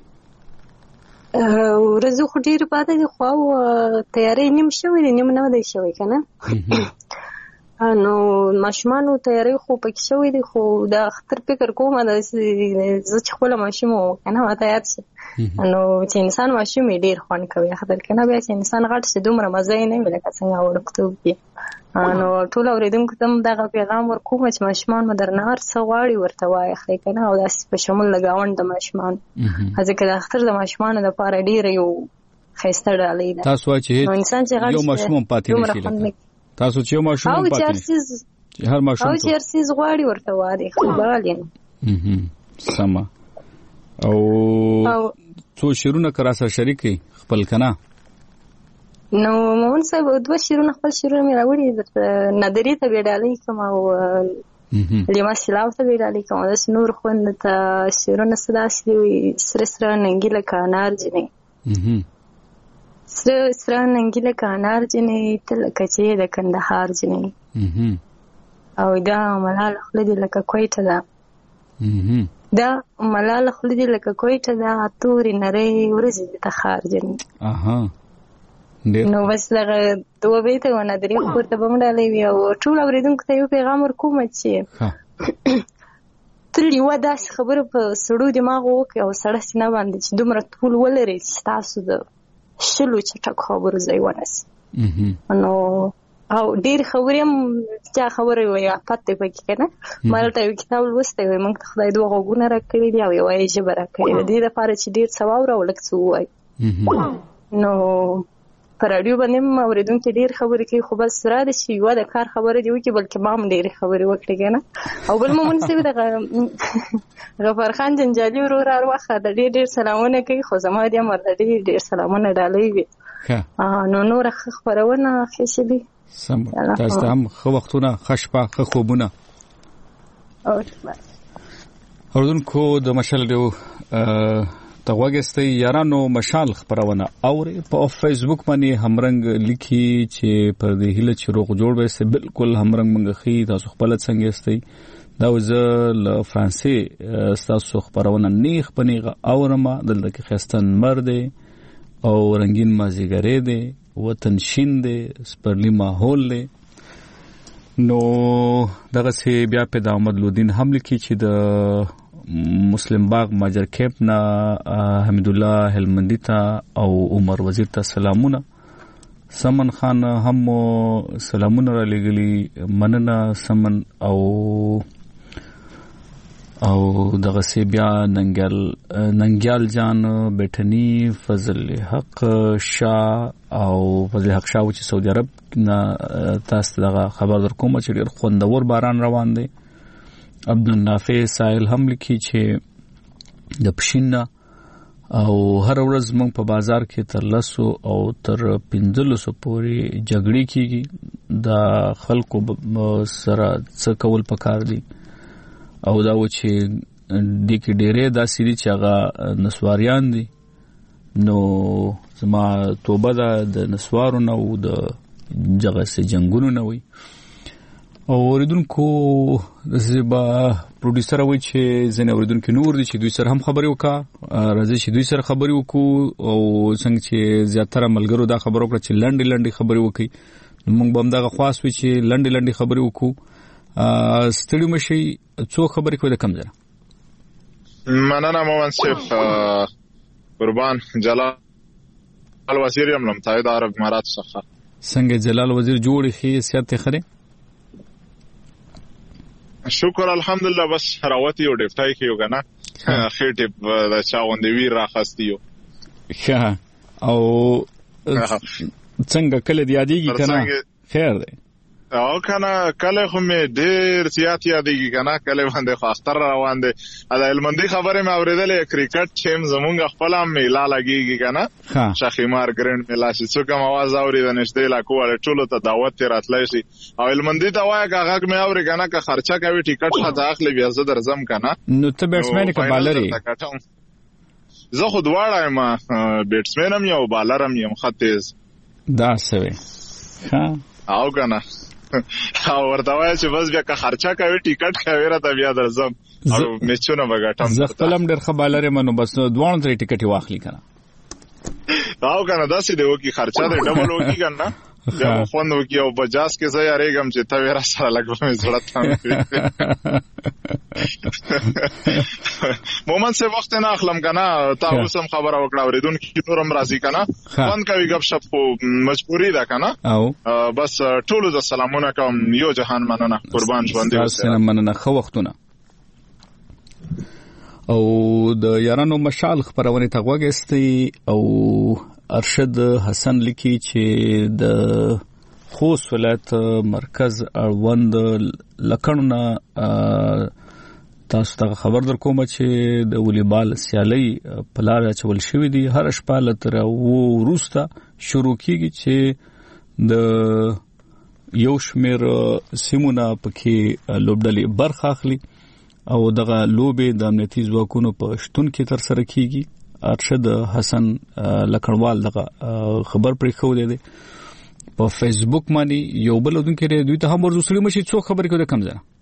ورځ خو ډېری پاتې دي خو تیاری نیم شوی دی نیم نه دی شوی کنه نو ماشومانو تیاری خو پکې شوی دی خو د اختر فکر کوم دا زه چې خپل ماشوم کنه ما تیار شي نو چې انسان ماشوم ډیر خوان کوي اختر کنه بیا چې انسان غټ شي دومره مزه نه ویل څنګه ورکتو کې نو ټول اوریدونکو ته دغه پیغام ورکوم چې ماشومان مدرنار څغواړي ورته وایي خې کنه او داس په شمول لګاوند د ماشومان ځکه د اختر د ماشومان د پاره ډیر یو خسته ډالې ده تاسو چې انسان چې یو ماشوم پاتې نشي تاسو چې ماشوم پاتې چې هر ماشوم او چې هر څه غواړي ورته وایي خبرالین سما او څو شیرونه کرا سره شریکي خپل کنه نو مون صاحب دوه شیرونه خپل شیرونه مې راوړي نادري ته به ډالۍ کوم او لیما سلاو ته به ډالۍ کوم د نور خوند ته شیرونه صدا سي سره سره ننګله کانار جنې سره ننګله کانار جنې تل کچې د کندهار جنې او دا ملال خلدي لکه کویټه ده دا ملال خلدي لکه کویټه ده توري نری ورځي د تخار جنې نو بس لغه دوه بیت ونه درې خورته بمډالې وی او ټول اوریدونکو ته یو پیغام ورکوم چې تل یو داس خبره په سړو دماغ وکي او سړی سینه باندې چې دومره ټول ولري چې تاسو د شلو چټک خبرو ځای ونسي نو او ډیر خبرې هم چا خبرې وایي پته پکې کنه مالته یو کتاب لوسته وي موږ خدای دوه غوونه راکړي دی او یو یې جبر راکړي دی د لپاره چې ډیر ثواب راولک څو وای نو پر اړیو باندې اوریدونکو ډیر خبرې کوي خو بس را دي چې یو د کار خبره دی وکي بلکې ما هم ډیر خبرې وکړې کنه او بل موږ څه د غفار خان جنجالي ورور واخه د ډیر سلامونه کوي خو زما دې مرده ډیر سلامونه ډالۍ وي نو نور خبرونه خېشلي سم تاسو هم خو وختونه خشپه خو خوبونه اوردونکو د مشال دیو تغوګستي یارانو مشال خبرونه اوري په فیسبوک باندې همرنګ لیکي چې پر دې هله چې روغ جوړ به سه بالکل همرنګ منغخي تاسو خپل څنګه استي دا وزه ل فرانسې تاسو خبرونه نیخ پنیغه اورما دلته کې خستن مرد او رنگین مازیګری دی وطن شین دی سپرلی ماحول دی نو دغه سی بیا په دامد لودین حمله کی چې د مسلم باغ ماجر کیپ نا حمید الله هلمندی ته او عمر وزیر ته سلامونه سمن خان هم سلامونه را لګلی مننه سمن او دغه سی بیا ننګیال جان بیٹنی فضل حق شاه او فضل حق شاه چې سعودي عرب نه تاسو دغه خبر در کوم چې ډیر خوندور باران روان دی عبدالنافع سائل هم لیکي چې د پښینا او هر ورځ موږ په بازار کې تر 100 او تر 1500 پورې جګړې کیږي د خلکو سره څه کول پکار دي او دا و چې د کې ډېرې داسې دي چې هغه نسواریان دي نو زما توبه ده د نسوارو نه او د جګړې سي جنگونو نه وي او اوریدونکو زبا پروډوسر وای چې زنه اوریدونکو نور دي چې دوی سره هم خبرې وکا راځي چې دوی سره خبرې وکړو او څنګه چې زیاتره ملګرو دا خبرو کړ چې لنډي خبرې وکړي موږ به هم دا خاص وي چې لنډي خبرې وکړو ستړي مشي څو خبرې کوي د کم ځای مننه مومن صاحب قربان جلال وزیر یم متحده عرب امارات څخه څنګه جلال وزیر جوړی خي سیاست خره شکر الحمدلله بس راوتی او ډیپټای کیو کنه خېټه د چاوندې وی راخستیو او څنګه کله دی یادېږي کنه خیر دی او کنه کله خو می ډیر زیات یادېږي کنه کله باندې خو اختر روان دي د علمندي خبره مې اوریدلې کرکټ ټیم زمونږ خپل هم میلا لګيږي کنه شخیمار ګرند میلا چې څوک هم आवाज اوري د نشته لا کوله ټولو ته دعوت راتلای شي او علمندي ته وایي هغه مې اوري کنه که خرچه کوي ټیکټ خځه اخلي بیا زه درځم کنه نو ته بیټسمن کې بالري زه خو دواړه ما بیټسمن هم یو بالر هم یم خطیز دا سوي او کنه او ورته وای چې بس بیا که خرچه کوي ټیکټ کوي را ته بیا درځم او میچونه وګټم زه خپلم ډېر خبالره منو بس دوه تر ټیکټ واخلي کنه او کنه داسې دی وکی خرچه دی ډبل وکی کنه بیا خوند وکی او بجاز کې زه یارېګم چې ته ورا سره لګوم زړه ته مومن سے وخت نه اخلم کنه تاسو هم خبره وکړه اوریدونکو نورم راضی کنه فون کوي غب شپ مجبوری ده کنه او بس ټول د سلامونه کوم یو جهان مننه قربان ژوند دې وسه مننه خو وختونه او د یارانو مشال خبرونه تغوګستي او ارشد حسن لیکي چې د خوست ولایت مرکز اړوند لکړونه تاسو ته خبر در کوم چې د والیبال سیالي په لار چول شوې دي هر شپه لتر او روستا شروع کیږي چې د یو شمیر سیمونه پکې لوبډلې برخه اخلي او دغه لوبې د امنیتي ځواکونو په شتون کې تر سره کیږي. ارشد حسن لکړوال دغه خبر پرې خو دی په فیسبوک باندې یو بل ودون کې دوی ته هم ورزوسلی مشي څو خبرې کوي کم ځنه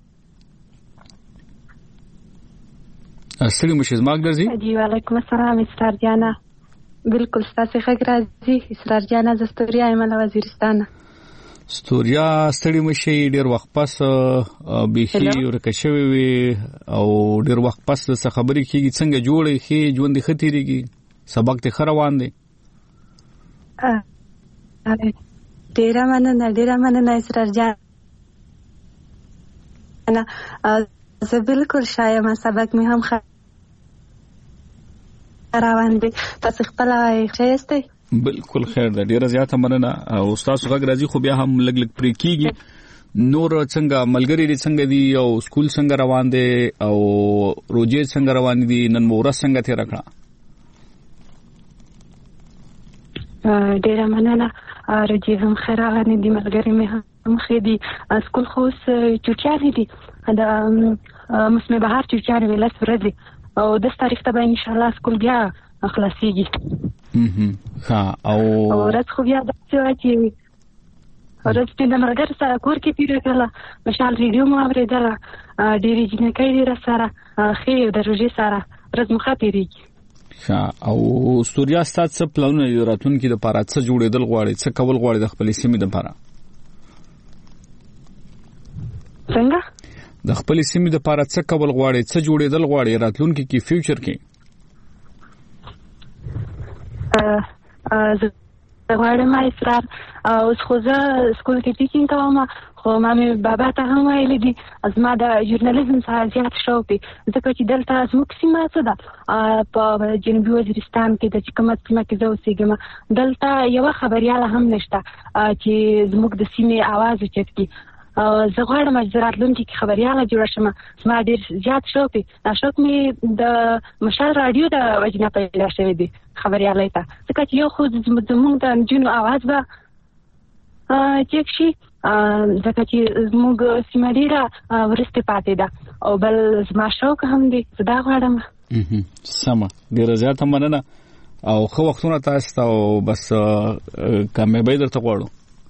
السلام مشي زما ګرځي. جی وعلیکم السلام اسرار جانا بالکل ستاسو ښه راځي. اسرار جانا زستوریا ایمل وزیرستان. ستوریا ستړي مشي ډیر وخت پس بيخي ورکشوي وي او ډیر وخت پس د خبرې کیږي څنګه جوړي خي ژوند ختيريږي سبق ته خروان دي. ډیر مننه اسرار جان. زه بالکل شایم سبق می هم خروان دي. تاسو خپل ښه بالکل خیر ده. ډیره زیاته مننه او استاد غږ راځي خو بیا هم لګ پرې کیږي. نور څنګه ملګری دي څنګه دي او سکول څنګه روان دي او روزي څنګه روان دي نن مورا څنګه تیر کړه؟ ډیره مننه. روزي هم خیرانه دي ملګری مې هم خېدي. سکول خو چوچاري دي دا موسم بهار چوچاري ویل سورځي او د تاریخ ته به ان شاء الله سکول بیا خلاصيږي. ها او ورځ خو بیا د چې ورځ په دمرګر سره کور کې پیری کړه مشال ریډیو مو اوریدله ډېری جنکې ډېر سره خې د روزي سره ورځ مخه پیریږي. او سوریا ستاسو څه پلانونه دي راتلونکي د لپاره څه جوړېدل غواړي څه کول غواړي د خپل سیمې لپاره؟ څنګه د خپل سیمې لپاره څه کول غواړي څه جوړېدل غواړي راتلونکي کې فیوچر کې؟ زه غواړم اسرار اوس خو زه سکول کې ټیچینګ کوم خو مامي بابا ته هم ویلي دي زما د ژورنالیزم څخه زیات شوق دی ځکه چې دلته زموږ سیمه څه ده په جنوبي وزیرستان کې د کومه سیمه کې زه اوسېږم دلته یو خبرياله هم نشته چې زموږ د سیمې आवाज اوچت کړي. زه غواړم چې راتلونکي کې خبرياله جوړ شم. زما ډېر زیات شوق دی. شوق مې د مشال رادیو د وجنه پیدا شوی دی خبرياله ته ځکه چې یو خو زموږ د جنو आवाज به چک شي ځکه چې زموږ سیمه ډېره ورسته پاتې ده او بل زما شوق هم دی زه دا غواړم. سمه ډېر زیات مننه او خو وختونه تاسو ته بس کامیابی درته غواړم.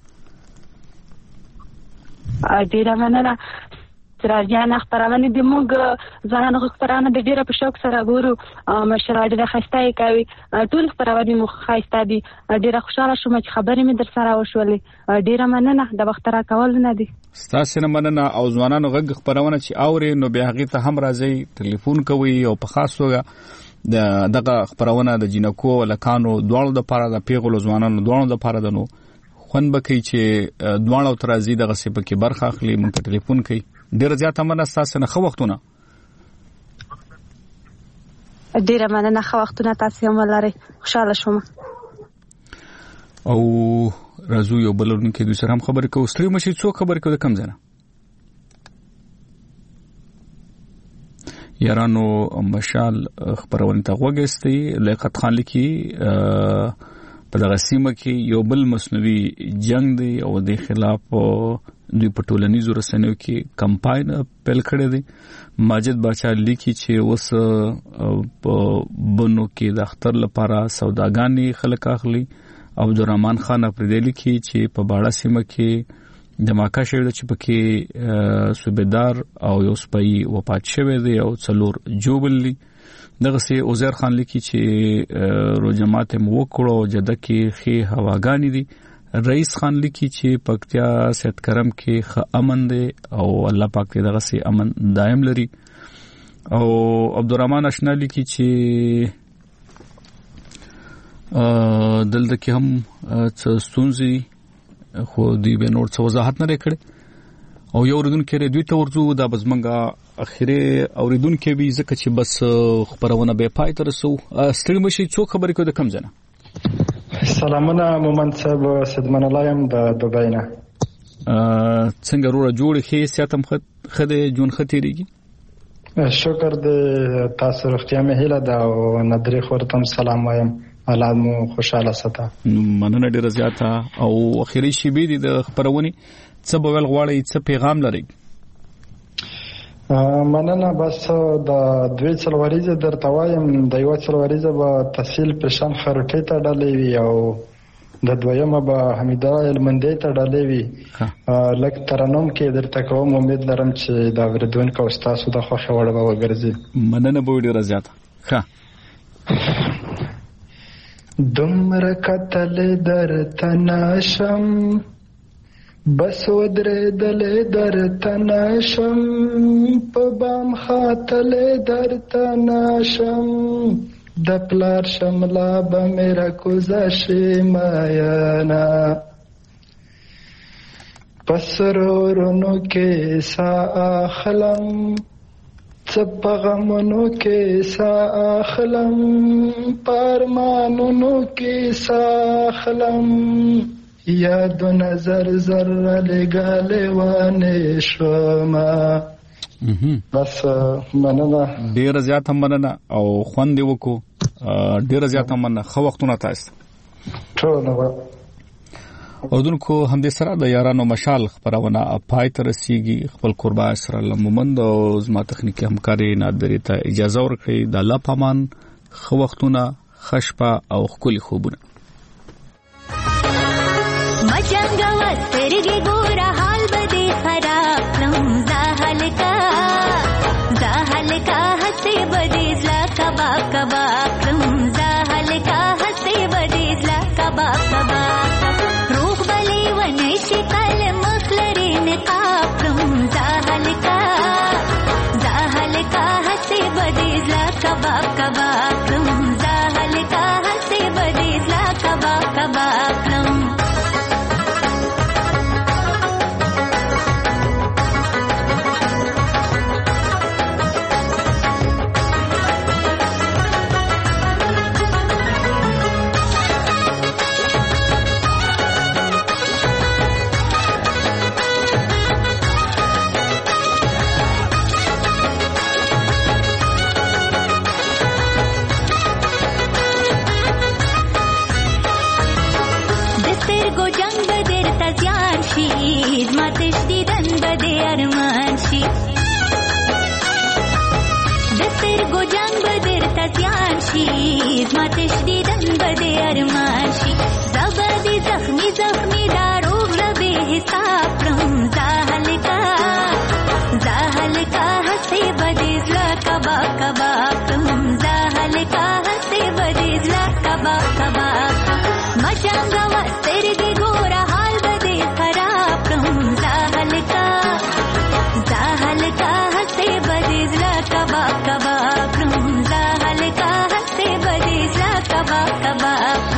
ډیره مننه. راځي خبرونه د موږ ځانانو خبرونه د ډیره په شوق سره ګورو مشران د خستای کوي ټول خبرونه مو خاصه دي. ډیره خوشاله شوم چې خبرې مې در سره وشولې. ډیره مننه د وخت را کول نه دي. ستاسو نه مننه او ځوانانو غږ خبرونه چې اوري نو بیا هغه ته هم راځي ټلیفون کوي او په خاص توګه دغه خبرونه د جنکو لکانو دوړو د پاره د پیغلو ځوانانو دوړو د پاره دنو خون بکی چې دوړو ترازی دغه سپه کې برخه اخلي مونږ ته ټلیفون کوي. ډیر زیات مننه تاسو نه خو وختونه. ډیر مننه خو وختونه تاسو هم لري خوشاله شوم. او راځو یو بلورن کې دوی سره هم خبرې کوو. ستړي مشي څو خبرې کوو کم ځنه یارانو مشال خبرونه ته وګستي لیاقت خان لیکي په دغه سیمه کې یو بل مصنوعي جنگ دی او د خلاف دوی په ټولنیزو رسنیو کې کمپاین پیل کړی دی. ماجد بادشاہ لیکي چې اوس په بنو کې د اختر لپاره سوداګانی خلک اخلي. عبدالرحمن خان افریدی لیکي چې په باړه سیمه کې دماکا شوی د چې پکې صوبیدار او یو سپای وفات شوی دی او څلور جوبل دي. دغه سي عزیر خان لیکي چې رو جماعت مو وکړو جده کې خي هواګانی دي. رئیس خان لیکي چې پکتیا سید کرم کې خ امن دی او الله پاک دې دغه سي امن دائم لري. او عبدالرحمن اشنا لیکي چې دلته کې هم څه ستونزې خو دی به نور څه وضاحت نه کړي او یو اوریدونکو دوی ته ورځو دا بزمنګه اخیره اوریدونکو به ځکه چې بس خبرونه به پای تر رسو. ستړي مشي څو خبرې کو د کم ځنه. سلامونه مومن صاحب صدمن الله يم د دوبۍ نه. څنګه روړه جوړ خې سیاتم خده جون ختيريږي. شکر دې تاسو روغتیا مې هیله ده او ندري خورتم سلام وایم الله مو خوشاله ساته. مننه ډیره زیاته. او اخیری شیبې دي د خبرونې څه به ول غواړي څه پیغام لري؟ مننه. بس د 2 څلوریزه درته وایم. د 1 څلوریزه به تحصیل پشان خرټې ته ډالې وي او د دویمه به حمیده المندی ته ډالې وي. لکه ترنم کې درته کوم، امید لرم چې د اوریدونکو او تاسو د خوښه وړ به وګرځي. مننه به ډیره زیاته. ښه دومره کتلې درته نشم، بس ودرېدلې درته نشم، په بام خاتلې درته نشم، د پلار شملا به میرا کوزه شي مایانا، پسرورونو کې سا اخلم، څه غمونو کې سا اخلم، پارمانونو کې سا اخلم، یادو نظر زر لګاله وانه شوما. بس مننه ډیره زیاته مننه او خوند وکړو. ډیره زیاته مننه. خو وختونه تاسو ټول اردوونکو هم دې سره د یارانو مشال خبرونه پای ته رسیږي. خپل قربان سره لمومند او زما تخنیکی همکاري نادری ته اجازه ورکړئ. د الله پامان. خو وختونه خشپه او خولي خوبونه. مجنګ وسترګي ګور حال بده خراب لم زاهل کا هسه بده زلا کبا کبا لم زاهل کا هسه بده زلا کبا کبا روح بلی ونشي کل مخلري نقاب لم زاهل کا هسه بده زلا کبا کبا لم زاهل کا هسه بده زلا کبا کبا لم ماتش دیدن بده ارماشی زبادی زخمی داروغ لبه حساب رم زاهل کا ہسی بده زلا کبا کبا رم زاهل کا ہسی بده زلا کبا کبا مچانگا وسترگی گورا حال بده خراب رم زاهل کا ہسی بده زلا کبا کبا رم زاهل کا کبا کبا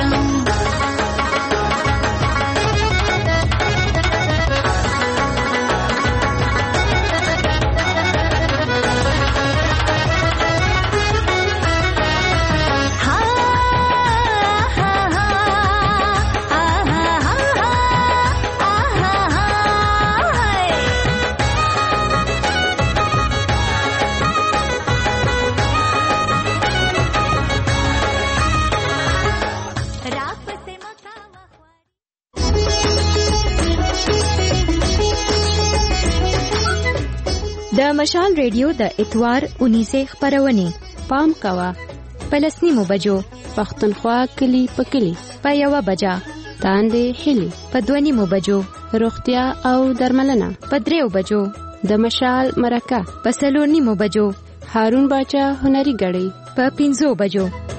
د مشال ریډیو د اتوار 19 خبرونه پام کوا پلسنیمو بجو پختونخوا کلی پکلی په 1 بجا تاندې هلي په 2 بجو روغتیا او درملنه په 3 بجو د مشال مرکه په 4 بجو هارون باچا هنري غړي په 5 بجو